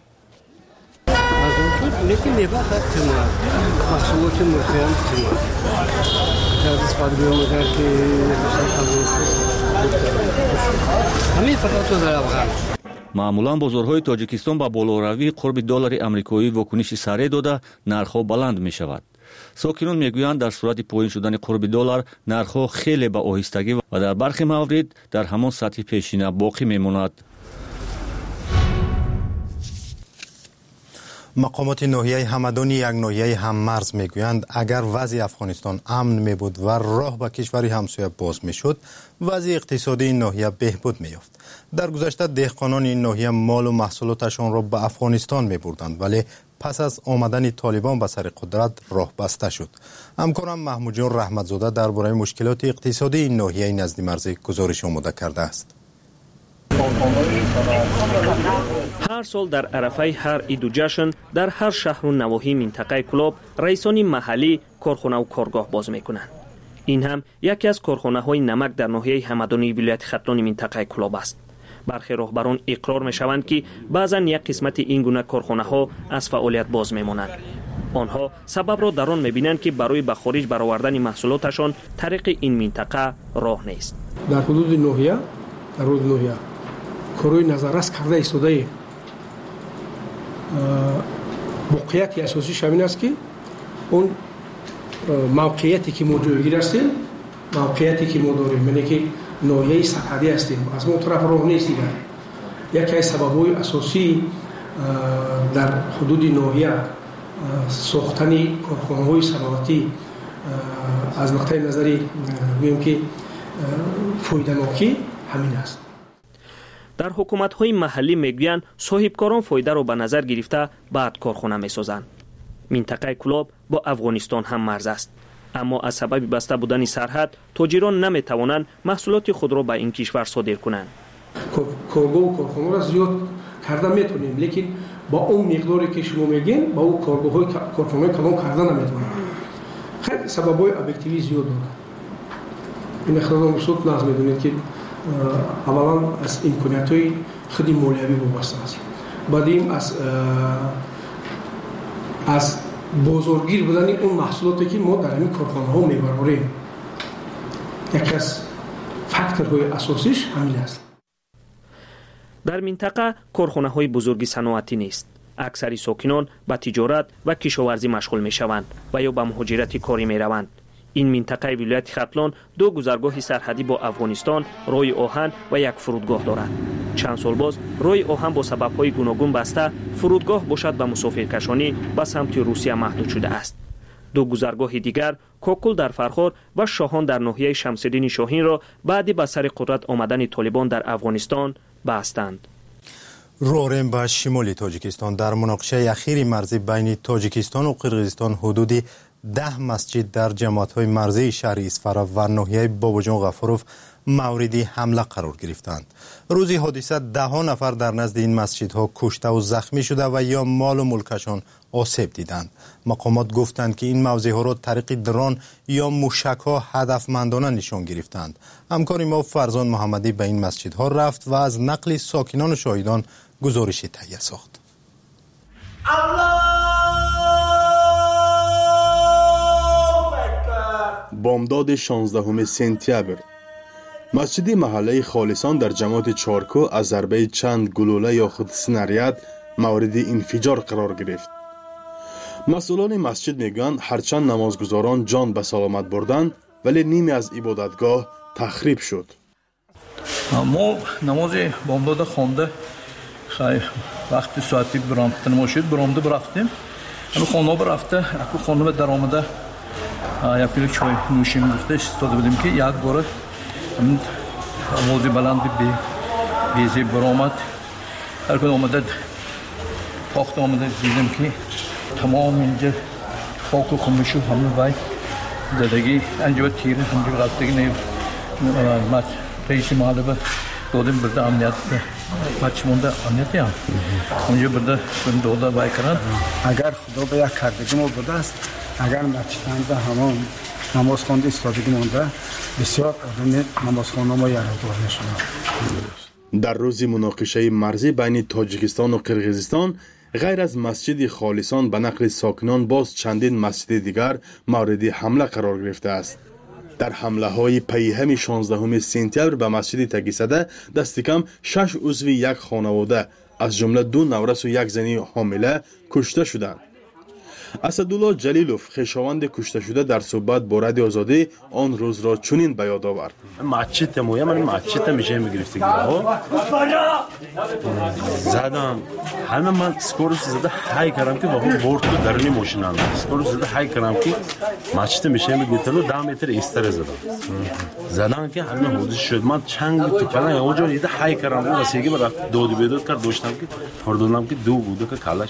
لیکن میبخت تمام محصولات مهم تمام از پادگان مدر که همین فقط تو در افغان معمولاً بازارهای تاجیکستان با بالاروی قرب دلار آمریکایی واکنشی سریع داده نرخ‌ها بلند می‌شود. ساکنان میگویند در صورت پایین شدن قرب دلار نرخ‌ها خیلی با آهستگی و در برخی موارد در همان سطح پیشینه باقی میماند. مقامات ناحیه همدانی یک ناحیه هممرز میگویند اگر وضع افغانستان امن میبود و راه به کشوری همسایه باز میشد، وضع اقتصادی این ناحیه بهبود میافت. در گذشته دهقانان این ناحیه مال و محصولاتشان را به افغانستان میبردند، ولی پس از آمدن طالبان به سر قدرت راه بسته شد. همکارم محمود جان رحمتزاده درباره مشکلات اقتصادی این ناحیه نزد مرز گزارش آماده کرده است. هر سال در عرفه هر عید و جشن در هر شهر و نواحی منطقه کلاب رئیسان محلی کارخانه و کارگاه باز میکنند. این هم یکی از کارخانه های نمک در ناحیه همدانی ولایت ختلان منطقه کلاب است. برخی راهبران اقرار میشوند که بعضا یک قسمت این گونه کارخانه ها از فعالیت باز میمانند. آنها سبب را در آن میبینند که برای به خارج برآوردن محصولاتشان طریق این منطقه راه نیست. در حدود ناحیه کاروی نظررس کرده ایستاده موقعیت اساسیش همین است که اون موقعیتی که ما جایگیر هستیم، موقعیتی که ما داریم، یعنی که ناحیه سرحدی هستیم، از اون طرف راه نیست دیگر. یکی از سبب‌های اساسی در حدود ناحیه ساختن کارخانه‌های صنعتی از نقطه نظری میگم که فایده‌ناکی همین است. در حکومت‌های محلی میگویند صاحبکاران فایده را به نظر گرفته بعد کارخانه می‌سازند. منطقه کلاب با افغانستان هم مرز است، اما از سبب بسته بودن سرحد تاجران نمی‌توانند محصولات خود را به این کشور صادر کنند. کارگاه و کارخانه را زیاد کرده میتونیم، لیکن با اون مقداری که شما میگین با اون کارگاه‌های کارخانه‌های کلان کرده نمیتونیم. خیلی سبب‌های ابجکتیوی زیاد داره. این اختلاف مسئول لازم می‌دونید که اولا از امکانیت‌های خود مالیوی وابسته است. بعدیم از بازارگیر بودن اون محصولاتی که ما در این کارخانه‌ها می‌بریم. یکی از فاکتورهای اساسیش همین است. در منطقه کارخانه‌های بزرگی صنعتی نیست. اکثر ساکنان به تجارت و کشاورزی مشغول می‌شوند و یا به مهاجرت کاری می‌روند. این منطقه ولایت ختلان دو گذرگاه سرحدی با افغانستان، راه آهن و یک فرودگاه دارد. چند سال باز راه آهن با سبب‌های گوناگون بسته، فرودگاه باشد به مسافرکشانی به سمت روسیه محدود شده است. دو گذرگاه دیگر کوکل در فرخار و شاهان در ناحیه شمس‌الدین شاهین را بعد به سر قدرت آمدن طالبان در افغانستان بستند. رورم به شمال تاجیکستان در مناقشه اخیر مرزی بین تاجیکستان و قرقیزستان حدود 10 مسجد در جماعت‌های مرزی شهر اسفرا و ناحیه باباجان غفاروف مورد حمله قرار گرفتند. روز حادثه 10 نفر در نزد این مسجدها کشته و زخمی شده و یا مال و ملکشان آسیب دیدند. مقامات گفتند که این موضعها را طریق درون یا موشک‌ها هدفمندانه نشان گرفتند. همکار ما فرزان محمدی به این مسجدها رفت و از نقل ساکنان و شاهدان گزارش تهیه ساخت. بامداد 16 سپتامبر مسجد محله خالصان در جماعت چارکو از ضربه چند گلوله یا خود سناریاد مورد انفجار قرار گرفت. مسئولان مسجد میگن هرچند نمازگزاران جان به سلامت بردند ولی نیمی از عبادتگاه تخریب شد. ما نماز بامداد خونده وقتی ساعتی برامدن ما شد برامده برفتیم. همه خانه برفته اکو خانه در آمده یک پیل چای نوشیم گفته استاده بودیم که یک باره آوازی بلند بیزی برآمد. هر کدوم آمده پاخت آمده دیدیم که تمام اینجا خاک و خمش و همه وای زدگی انجا تیره همجا رفتگی نیم رئیس محله دادیم برده امنیت بچه مونده امنیتی هم اونجا برده سن داده وای کرد. اگر خدا به یک کردگی ما بوده است اگر مسجد همون نماز خوانده استادگی مونده بسیار آدم نماز خوانده ما یادگار نشونه. در روز مناقشه مرزی بین تاجیکستان و قرقیزستان غیر از مسجد خالصان به نقل ساکنان باز چندین مسجد دیگر مورد حمله قرار گرفته است. در حمله های پیهم 16 سپتامبر به مسجد تگیسده دست کم 6 عضو یک خانواده از جمله 2 نورس و 1 زنی حامله کشته شدند. اسدالله جلیلوف خویشاوند کشته شده در صحبت با رادیو آزادی آن روز را چنین به یاد آورد. مسجد مویا من مسجد میشه میگرفتگی ها زدم همه من اسکورس زده های کردم که بابا برد تو درونی ماشینم اسکورس زده های کردم که مسجد میشه میگرفتلو 10 متر ایستر زدم که همه حدودش شد. من چنگ تو پلن اونجا دیده های کردم و واسه برای دود بیدود کرد داشتم که هردونم که دو بوده که کلاش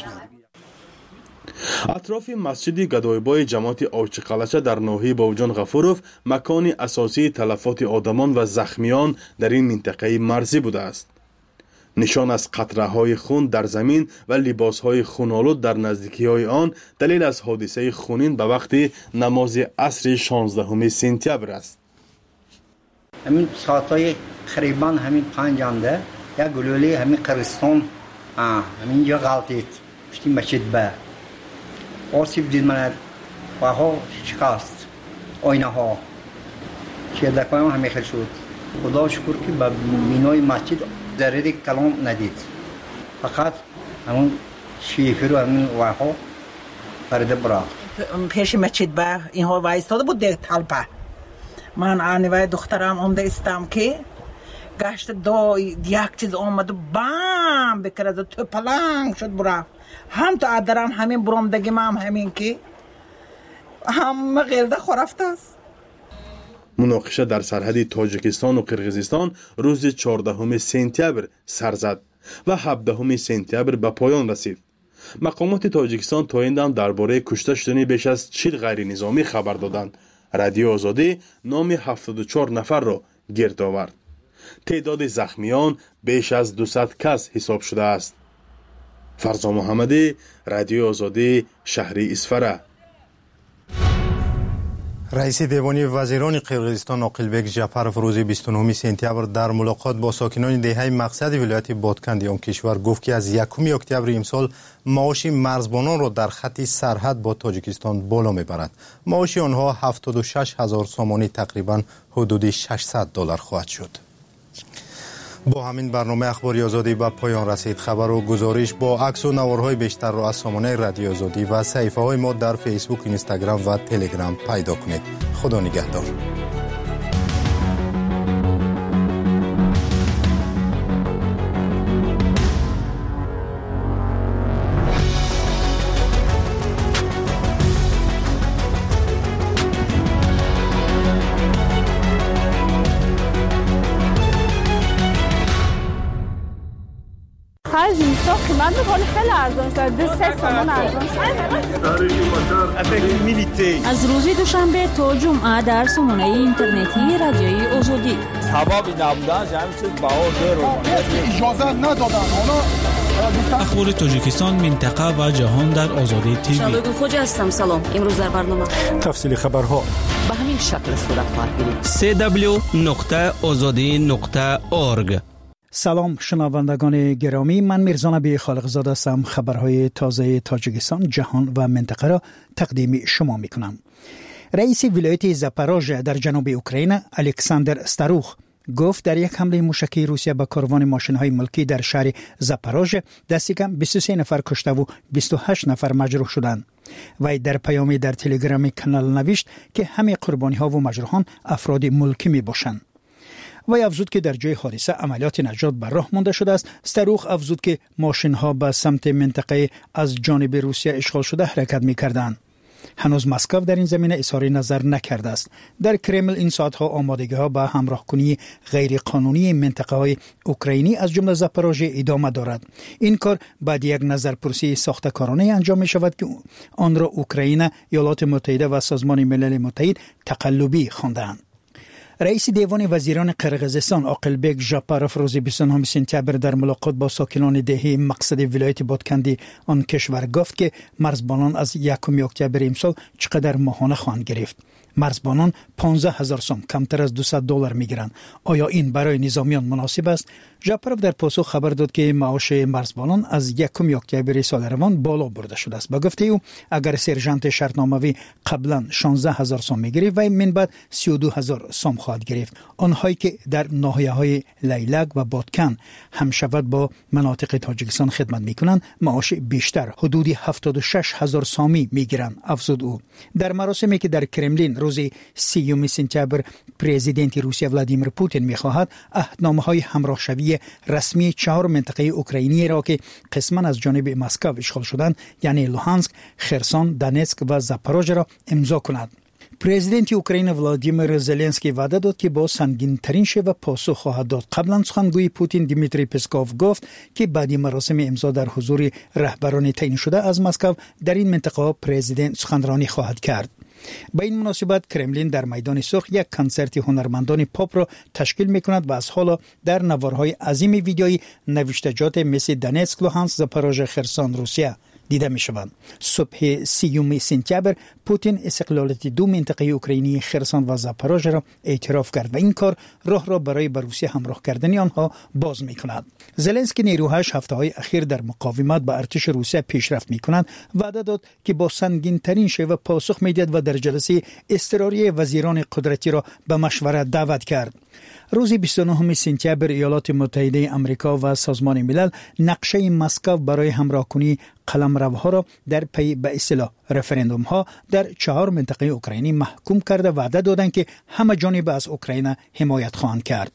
اطراف مسجد گدایبای جماعت آوچقلچه در ناحیه باوجان غفوروف مکان اساسی تلفات آدمان و زخمیان در این منطقه مرزی بوده است. نشان از قطره‌های خون در زمین و لباس‌های خون‌آلود در نزدیکی‌های آن دلیل از حادثه خونین به وقت نماز عصر 16 سپتامبر است. همین ساعت‌های تقریباً همین 5 آمده یک گلوله همین قرستان همین جا غلطید پشتی مسجد به آسیب دید من ها شکست آینه ها چیردکای هم همه خیل شد. خدا شکر که به بینای مسجد ضرری کلام ندید فقط همون شیفی رو همین ها برده براد. پیش مسجد به اینها وایستاده بود دیگه تلپه من آنوای دخترم آمده استم که گشت یک چیز آمد و بام بکرد تو پلنگ شد برا هم تو ادرم همین برامدگی هم همین که هم غیرده خورفته است. مناقشه در سرحد تاجیکستان و قرقیزستان روز 14 سپتامبر سر زد و 17 سپتامبر به پایان رسید. مقامات تاجیکستان تا این دم درباره کشته شدن بیش از 40 غیر نظامی خبر دادند. رادیو آزادی نام 74 نفر را گرد آورد. تعداد زخمیان بیش از 200 کس حساب شده است. فرزان محمدی، رادیو آزادی، شهر اسفره. رئیس دیوانی وزیران قرقیزستان عاقلبک جعفرов روز 29 سپتامبر در ملاقات با ساکنان دهه مقصد ولایت بادکندی آن کشور گفت که از 1 اکتبر امسال معاش مرزبانان را در خط سرحد با تاجیکستان بالا میبرد. معاش آنها 76,000 سامانی تقریبا حدود $600 خواهد شد. با همین برنامه اخباری آزادی به پایان رسید. خبر و گزارش با عکس و نوارهای بیشتر را از سامانه رادیو آزادی و صفحه های ما در فیسبوک، اینستاگرام و تلگرام پیدا کنید. خدا نگهدار. من خیلی ارزان شد. 3 سامان ارزان شد. از روز دوشنبه تا جمعه در سامانه اینترنتی رادیوی آزادی سببی نبودن همین چیز بهار اجازه ندادن اخبار تاجیکستان، منطقه و جهان در آزادی تیوی. شادوگل خوجا هستم. سلام. امروز در برنامه تفصیل خبرها به همین شکل صورت خواهد گرفت. www.azadi.org. سلام شنوندگان گرامی، من میرزا نبی خالقزاده هستم. خبرهای تازه تاجیکستان، جهان و منطقه را تقدیم شما میکنم. رئیس ولایت زاپاروژه در جنوب اوکراین الکساندر استاروخ گفت در یک حمله موشکی روسیه به کاروان ماشین‌های ملکی در شهر زاپاروژه دست کم 23 نفر کشته و 28 نفر مجروح شدند. وی در پیامی در تلگرام کانال نوشت که همه قربانی‌ها و مجروحان افراد ملکی میباشند. وی افزود که در جای حادثه عملیات نجات بر راه مانده شده است. استاروخ افزود که ماشین‌ها به سمت منطقه از جانب روسیه اشغال شده حرکت می‌کردند. هنوز مسکو در این زمینه اظهار نظر نکرده است. در کرمل این ساعتها آمادگی‌ها به همراه کنی غیر قانونی منطقه‌های اوکراینی از جمله زاپاروژه ادامه دارد. این کار بعد یک نظرپرسی ساخته‌کارانه انجام می‌شود که آن را اوکراین، ایالات متحده و سازمان ملل متحد تقلبی خواندند. رئیس دیوان وزیران قرقیزستان عاقلبک ژاپاروف روز 29 سپتامبر در ملاقات با ساکنان دهه مقصد ولایت بادکندی آن کشور گفت که مرزبانان از 1 اکتبر امسال چقدر ماهانه خواهند گرفت. مرزبانان 15,000 سوم کمتر از $200 میگیرند. آیا این برای نظامیان مناسب است؟ ژاپاروف در پاسخ خبر داد که معاش مرزبانان از 1 اکتبر سال روان بالا برده شده است. با گفته او اگر سرژانت شرطنامه‌ای قبلا 16,000 سوم میگرفت و من بعد 32,000 سوم خواهد گرفت. آنهایی که در ناحیه‌های لیلک و بادکن همشود با مناطق تاجیکستان خدمت میکنند معاش بیشتر حدود 76,000 سومی میگیرند، افزود او. در مراسمی که در کرملین روز 30 سپتامبر پرزیدنت روسیه ولادیمیر پوتین می‌خواهد عهدنامه‌های همراهشوی رسمی 4 منطقه اوکراینی را که قسما از جانب مسکو اشغال شدند، یعنی لوهانسک، خرسون، دانتسک و زاپاروژه را امضا کند. پرزیدنت اوکراین ولادیمیر زلنسکی وعده داد که با سنگین‌ترین شیوه پاسخ خواهد داد. قبلا سخنگوی پوتین دیمیتری پسکوف گفت که بعد مراسم امضا در حضور رهبران تعیین شده از مسکو در این منطقه پرزیدنت سخنرانی خواهد کرد. با این مناسبت کرملین در میدان سرخ یک کنسرت هنرمندان پاپ را تشکیل می‌کند و از حالا در نوارهای عظیم ویدیویی نوشتجات مثل دانتسک، لوهانسک، زاپاروژه، خرسون، روسیه دیده می‌شوند. صبح 30 سپتامبر پوتین استقلالیت 2 منطقه اوکراینی خرسون و زاپاروژه را اعتراف کرد و این کار راه را برای به روسیه همراه کردن آنها باز می‌کند. زلنسکی نیروهاش هفته‌های اخیر در مقاومت با ارتش روسیه پیشرفت می‌کنند. وعده داد که با سنگین‌ترین شیوه پاسخ می‌دهد و در جلسه اضطراری وزیران قدرتی را به مشورت دعوت کرد. روز 29 سپتامبر ایالات متحده آمریکا و سازمان ملل نقشه مسکو برای همراه کنی قلمروها را در پی به اصطلاح رفراندوم ها در 4 منطقه اوکراینی محکوم کرده و وعده دادند که همه جانبه از اوکراین حمایت خواهند کرد.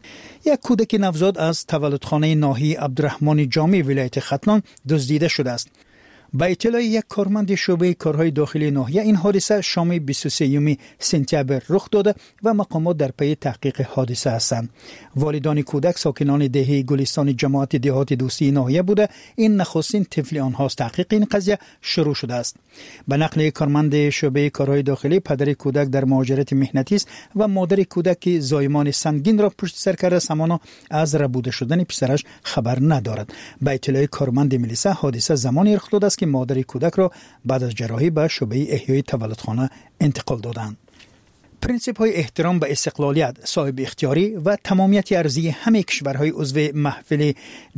یک کودک نوزاد از تولدخانه ناحیه عبدالرحمن جامی ولایت ختلان دزدیده شده است. با اطلاع یک کارمند شعبه کارهای داخلی ناحیه این حادثه شام 23 سپتامبر رخ داده و مقامات در پی تحقیق حادثه هستند. والدان کودک ساکنان دهه گلستان جماعت دهات دوستی ناحیه بوده. این نخستین طفل آنهاست. تحقیق این قضیه شروع شده است. به نقل کارمند شعبه کارهای داخلی پدر کودک در مهاجرت مهنتی است و مادر کودک که زایمان سنگین را پشت سر کرده همانا از ربوده شدن پسرش خبر ندارد. به اطلاع کارمند ملیسا حادثه زمانی رخ داده است که مادر کودک را بعد از جراحی به شعبه احیای تولدخانه انتقال دادند. پرینسیپ های احترام به استقلالیت، صاحب اختیاری و تمامیت ارضی همه کشورهای عضو محفل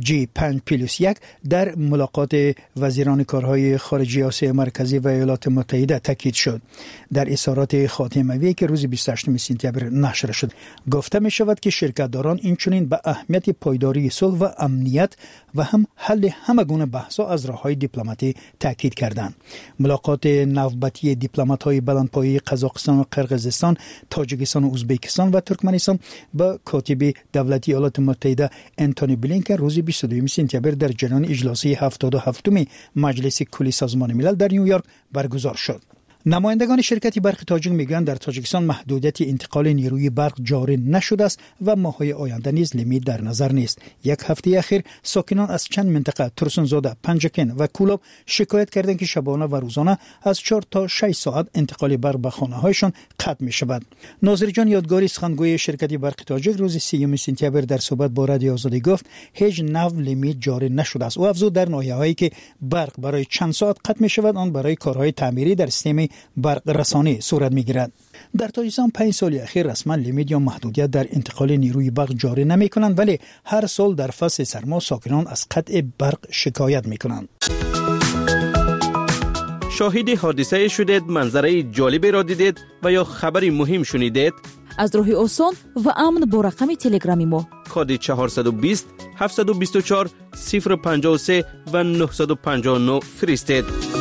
G5+1 در ملاقات وزیران کارهای خارجه آسیا مرکزی و ایالات متحده تاکید شد. در اظهارات خاتمه‌ای که روز 28 سپتامبر نشر شد گفته می شود که شرکت‌داران اینچنین به اهمیت پایداری صلح و امنیت و هم حل همه گونه بحث‌ها از راه‌های دیپلماتی تاکید کردند. ملاقات نوبتی دیپلمات‌های بلندپایه قزاقستان و قرقیزستان، تاجیکستان و ازبکستان و ترکمنستان با کاتب دولتی ایالات متحده انتونی بلینکن روز 22 سپتامبر در جریان اجلاس 77 مجلس کلی سازمان ملل در نیویورک برگزار شد. نمایندگان شرکت برق تاجیک میگویند در تاجیکستان محدودیت انتقال نیروی برق جاری نشده است و ماه‌های آینده نیز لیمیت در نظر نیست. یک هفته اخیر ساکنان از چند منطقه ترسونزاده، پنجکن و کولاب شکایت کردند که شبانه و روزانه از 4 تا 6 ساعت انتقال برق به خانه‌هایشان قطع می‌شود. ناظر جان یادگاری سخنگوی شرکت برق تاجیک روز 30 سپتامبر در صحبت با رادیو آزادی گفت هیچ نوع لیمیت جاری نشده است. او افزود در ناحیه‌هایی که برق برای چند ساعت قطع می‌شود آن برای کارهای تعمیری در سیستم برق رسانی صورت می‌گیرد. در تاجیکستان 5 سال اخیر رسما لیمیت یا محدودیت در انتقال نیروی برق جاری نمی‌کنند، ولی هر سال در فصل سرما ساکنان از قطع برق شکایت می‌کنند. شاهد حادثه شدید، منظره جالبی را دیدید و یا خبری مهم شنیدید؟ از راه آسان و امن با رقم تلگرامی ما کد 420 724 053 و 959 فرستید.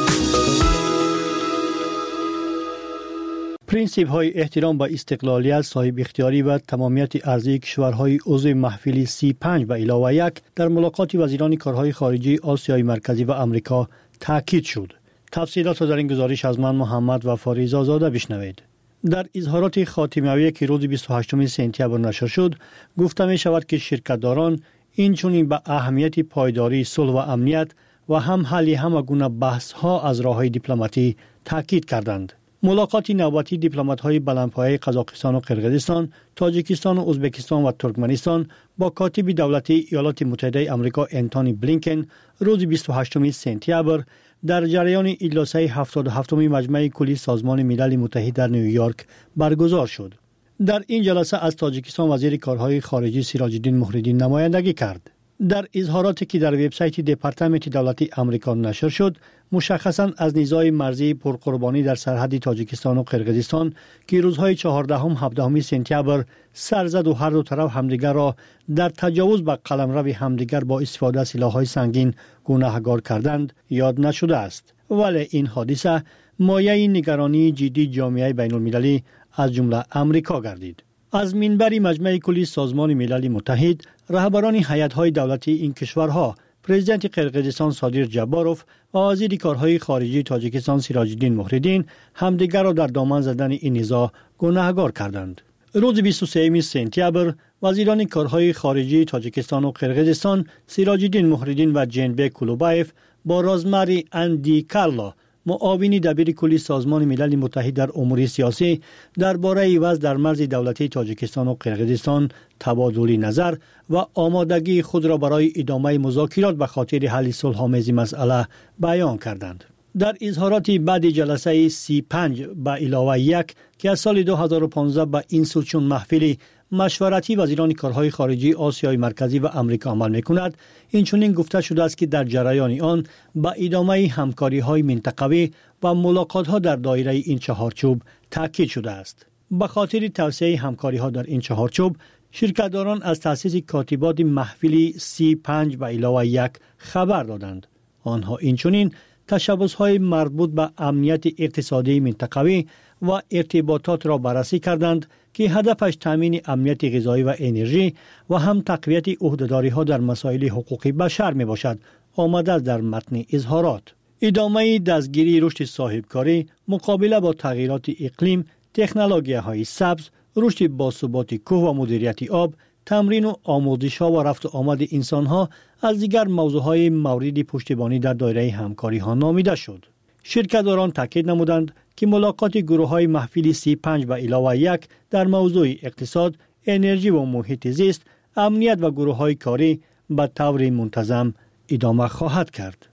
پرینسیپ های احترام به استقلالیت، صاحب اختیاری و تمامیت ارضی کشورهای عضو محفل 35 به علاوه 1 در ملاقات وزیران کارهای خارجی آسیای مرکزی و آمریکا تاکید شد. تفصیلات را در این گزارش از من محمد و فاریزا زاده بشنوید. در اظهارات خاتمیویه که روز 28 سپتامبر نشر شد، گفته می شود که شرکتداران اینچنین به اهمیت پایداری صلح و امنیت و هم حل همه گونه بحث ها از راه‌های دیپلماتی تاکید کردند. ملاقات نوبتی دیپلمات‌های بلندپایه قزاقستان و قرقیزستان، تاجیکستان و ازبکستان و ترکمنستان با کاتب دولتی ایالات متحده آمریکا انتونی بلینکن روز 28 سپتامبر در جریان اجلاس 77 مجمع کلی سازمان ملل متحد در نیویورک برگزار شد. در این جلسه از تاجیکستان وزیر کارهای خارجی سراج الدین مهرالدین نمایندگی کرد. در اظهاراتی که در وبسایت دپارتمنت دولتی آمریکا نشر شد، مشخصاً از نزاع مرزی پرقربانی در سرحد تاجیکستان و قرقیزستان که روزهای 14 و 17 سپتامبر سر زد و هر دو طرف همدیگر را در تجاوز به قلمرو همدیگر با استفاده از سلاح‌های سنگین گناهکار کردند یاد نشده است. ولی این حادثه مایه نگرانی جدی جامعه بین‌المللی از جمله آمریکا گردید. از منبر مجمع کلی سازمان ملل متحد، رهبران هیئت‌های دولتی این کشورها، پرزیدنت قرقیزستان صادر جباروف و وزیر کارهای خارجی تاجیکستان سراج الدین مهرالدین همدیگر را در دامن زدن این نزاع گناهکار کردند. روز 23 سپتامبر وزیران کارهای خارجی تاجیکستان و قرقیزستان سراج الدین مهرالدین و جنبک کلوبایف با رازمری اندی کارلا معاون دبیر کلی سازمان ملل متحد در امور سیاسی درباره وضع در مرز دولتی تاجیکستان و قرقیزستان تبادل نظر و آمادگی خود را برای ادامه مذاکرات به خاطر حل صلح‌آمیز مسئله بیان کردند. در اظهارات بعد جلسه 35 به علاوه 1 که از سال 2015 به این سو چون محفل مشورتی وزیران کارهای خارجی آسیای مرکزی و آمریکا عمل می‌کند، اینچنین گفته شده است که در جریان آن به ادامه همکاری‌های منطقوی و ملاقات‌ها در دایره این چهارچوب تاکید شده است. به خاطر توسعه همکاری‌ها در این چهارچوب، شرکتداران از تأسیس کاتبات محفل 35 به علاوه 1 خبر دادند. آنها اینچنین تشبس‌های مربوط به امنیت اقتصادی منطقوی و ارتباطات را بررسی کردند که هدفش تامین امنیت غذایی و انرژی و هم تقویت عهده‌داری‌ها در مسائل حقوق بشر میباشد. آمده در متن اظهارات ادامه دستگیری رشد صاحبکاری، مقابله با تغییرات اقلیم، تکنولوژی‌های سبز، رشد باثبات کوه و مدیریت آب، تمرین و آموزش‌ها و رفت و آمد انسان‌ها از دیگر موضوعهای مورد پشتیبانی در دایره همکاری‌ها نامیده شد. شرکتداران تاکید نمودند که ملاقات گروه‌های محفل 35 به علاوه 1 در موضوع اقتصاد، انرژی و محیط زیست، امنیت و گروه‌های کاری به طور منتظم ادامه خواهد کرد.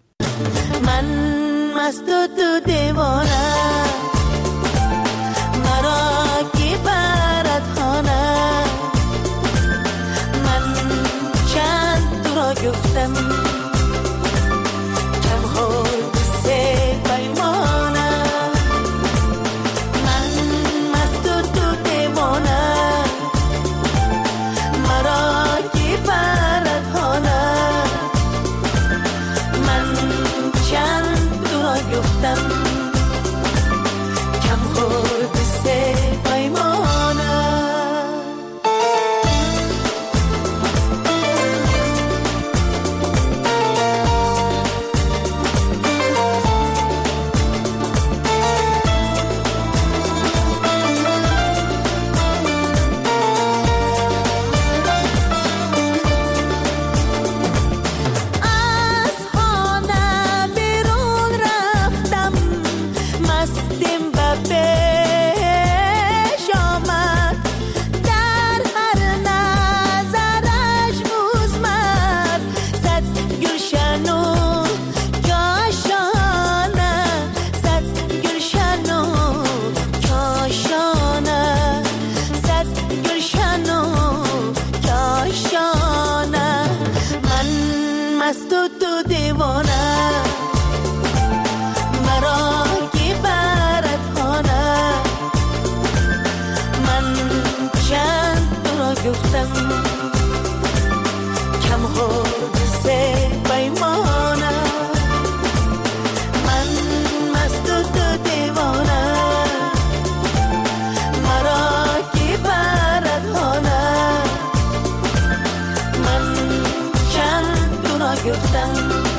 من مست و تو دیوانه مرا کی برد خانه من چند تو را گفتم کم خود سه پیمانه من مست و تو دیوانه مرا کی برد خانه من چند تو را گفتم وقتی به پیش آمد در هر نظرش بوزمد صد گلشن و کاشانه صد گلشن و کاشانه صد گلشن و کاشانه من مست و تو دیوانه مرا کی برد خانه من چند تو را گفتم کم خود سه پیمانه من مست و تو دیوانه مرا کی برد خانه من چند تو را گفتم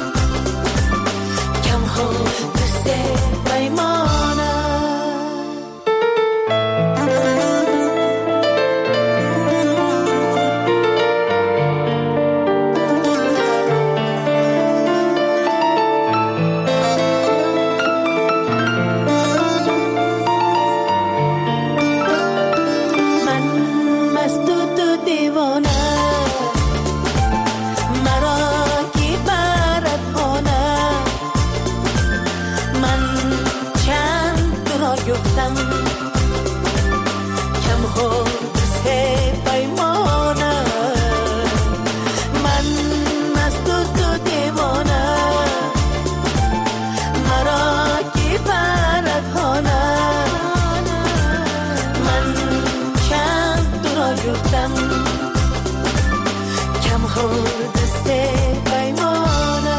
کم خود سه پیمانه من مست و تو دیوانه مرا کی برد خانه من چند تو را گفتم کم خود سه پیمانه من مست و تو دیوانه مرا کی برد خانه من چند تو را گفتم کم خود سه پیمانه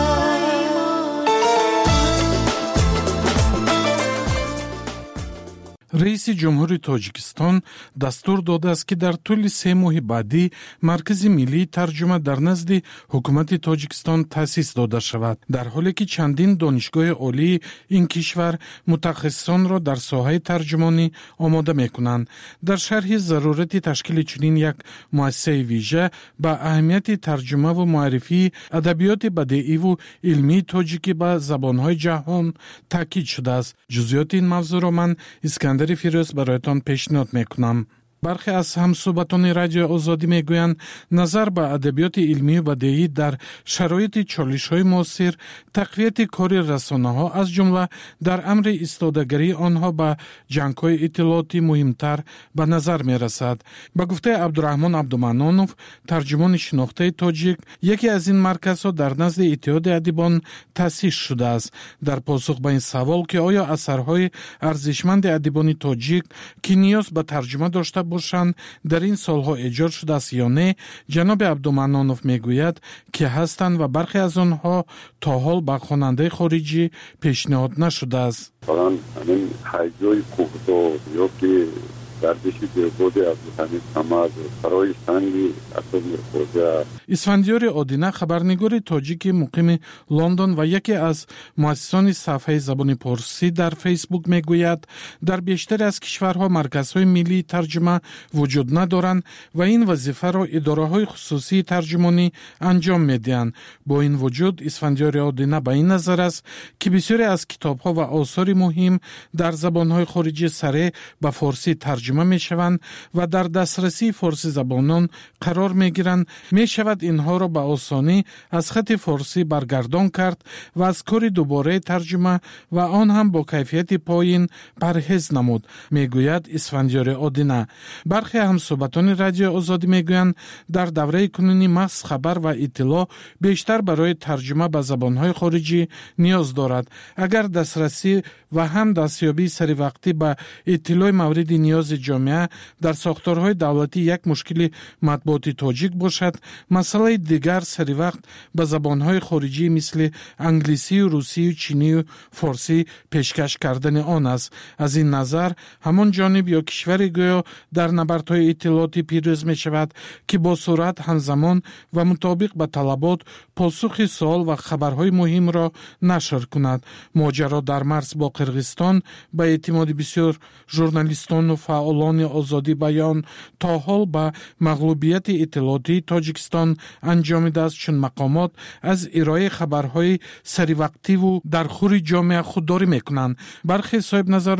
رئیس جمهوری تاجیکستان دستور داده است که در طول 3 ماه بعدی مرکز ملی ترجمه در نزد حکومت تاجیکستان تأسیس داده شود، در حالی که چندین دانشگاه عالی این کشور متخصصان را در ساحه ترجمانی آماده می‌کنند. در شرح ضرورت تشکیل چنین یک مؤسسه ویژه به اهمیت ترجمه و معرفی ادبیات بدیعی و علمی تاجیکی به زبان‌های جهان تاکید شده است. جزئیات این موضوع را من اسکندر فیروز برایتان پیشنهاد میکنم. برخی از همصحبتان رادیو آزادی میگویند نظر به ادبیات علمی و بدیعی در شرایط چالش‌های معاصر تقویت کار رسانه‌ها از جمله در امر ایستادگی آنها به جنگ‌های اطلاعاتی مهمتر به نظر می‌رسد. به گفته عبدالرحمن عبدالمنانوف، ترجمان شناخته تاجیک، یکی از این مرکزها در نزد اتحاد ادیبان تأسیس شده است. در پاسخ به این سوال که آیا اثرهای ارزشمند ادیبان تاجیک که نیاز به ترجمه داشته باشند در این سالها ایجاد شده است یا نه، جناب عبدالمنانوف میگوید که هستند و برخی از آنها تا حال به خواننده خارجی پیشنهاد نشده است. فقط همین حیجای کوهدو یا که گردشی دیوبود عبدالحمید صمد برای سنگی اصل مرخوزه. اسفندیار آدینه خبرنگار تاجیک مقیم لندن و یکی از مؤسسان صفحه زبان پارسی در فیسبوک میگوید در بیشتر از کشورها مرکزهای ملی ترجمه وجود ندارند و این وظیفه را اداره‌های خصوصی ترجمانی انجام میدهند. با این وجود اسفندیار آدینه به این نظر است که بسیاری از کتاب‌ها و آثار مهم در زبان‌های خارجی سریع به فارسی ترجمه میشوند و در دسترسی فارسی زبانان قرار میگیرند. میشود اینها را به آسانی از خط فارسی برگردان کرد و از کار دوباره ترجمه و آن هم با کیفیت پایین پرهیز نمود، میگوید اسفندیار آدینه. برخی همصحبتان رادیو آزادی میگویند در دوره کنونی محض خبر و اطلاع بیشتر برای ترجمه به زبانهای خارجی نیاز دارد. اگر دسترسی و هم دستیابی سری وقتی به اطلاع مورد نیاز جامعه در ساختارهای دولتی یک مشکل مطبوعاتی تاجیک باشد، مسئله دیگر سری وقت به زبانهای خارجی مثل انگلیسی و روسی و چینی و فارسی پیشکش کردن آن است. از این نظر همان جانب یا کشور گویا در نبردهای اطلاعاتی پیروز می شود که با سرعت همزمان و مطابق به طلبات پاسخ سوال و خبرهای مهم را نشر کند. ماجرا در مرز با قرغیزستان به اعتماد بسیار ژورنالیستان و فعالان آزادی بیان تا حال به مغلوبیت اطلاعاتی تاجیکستان انجامیده است، چون مقامات از ارائه خبرهای سری وقتی و در خور جامعه خودداری میکنند. برخی صاحب نظر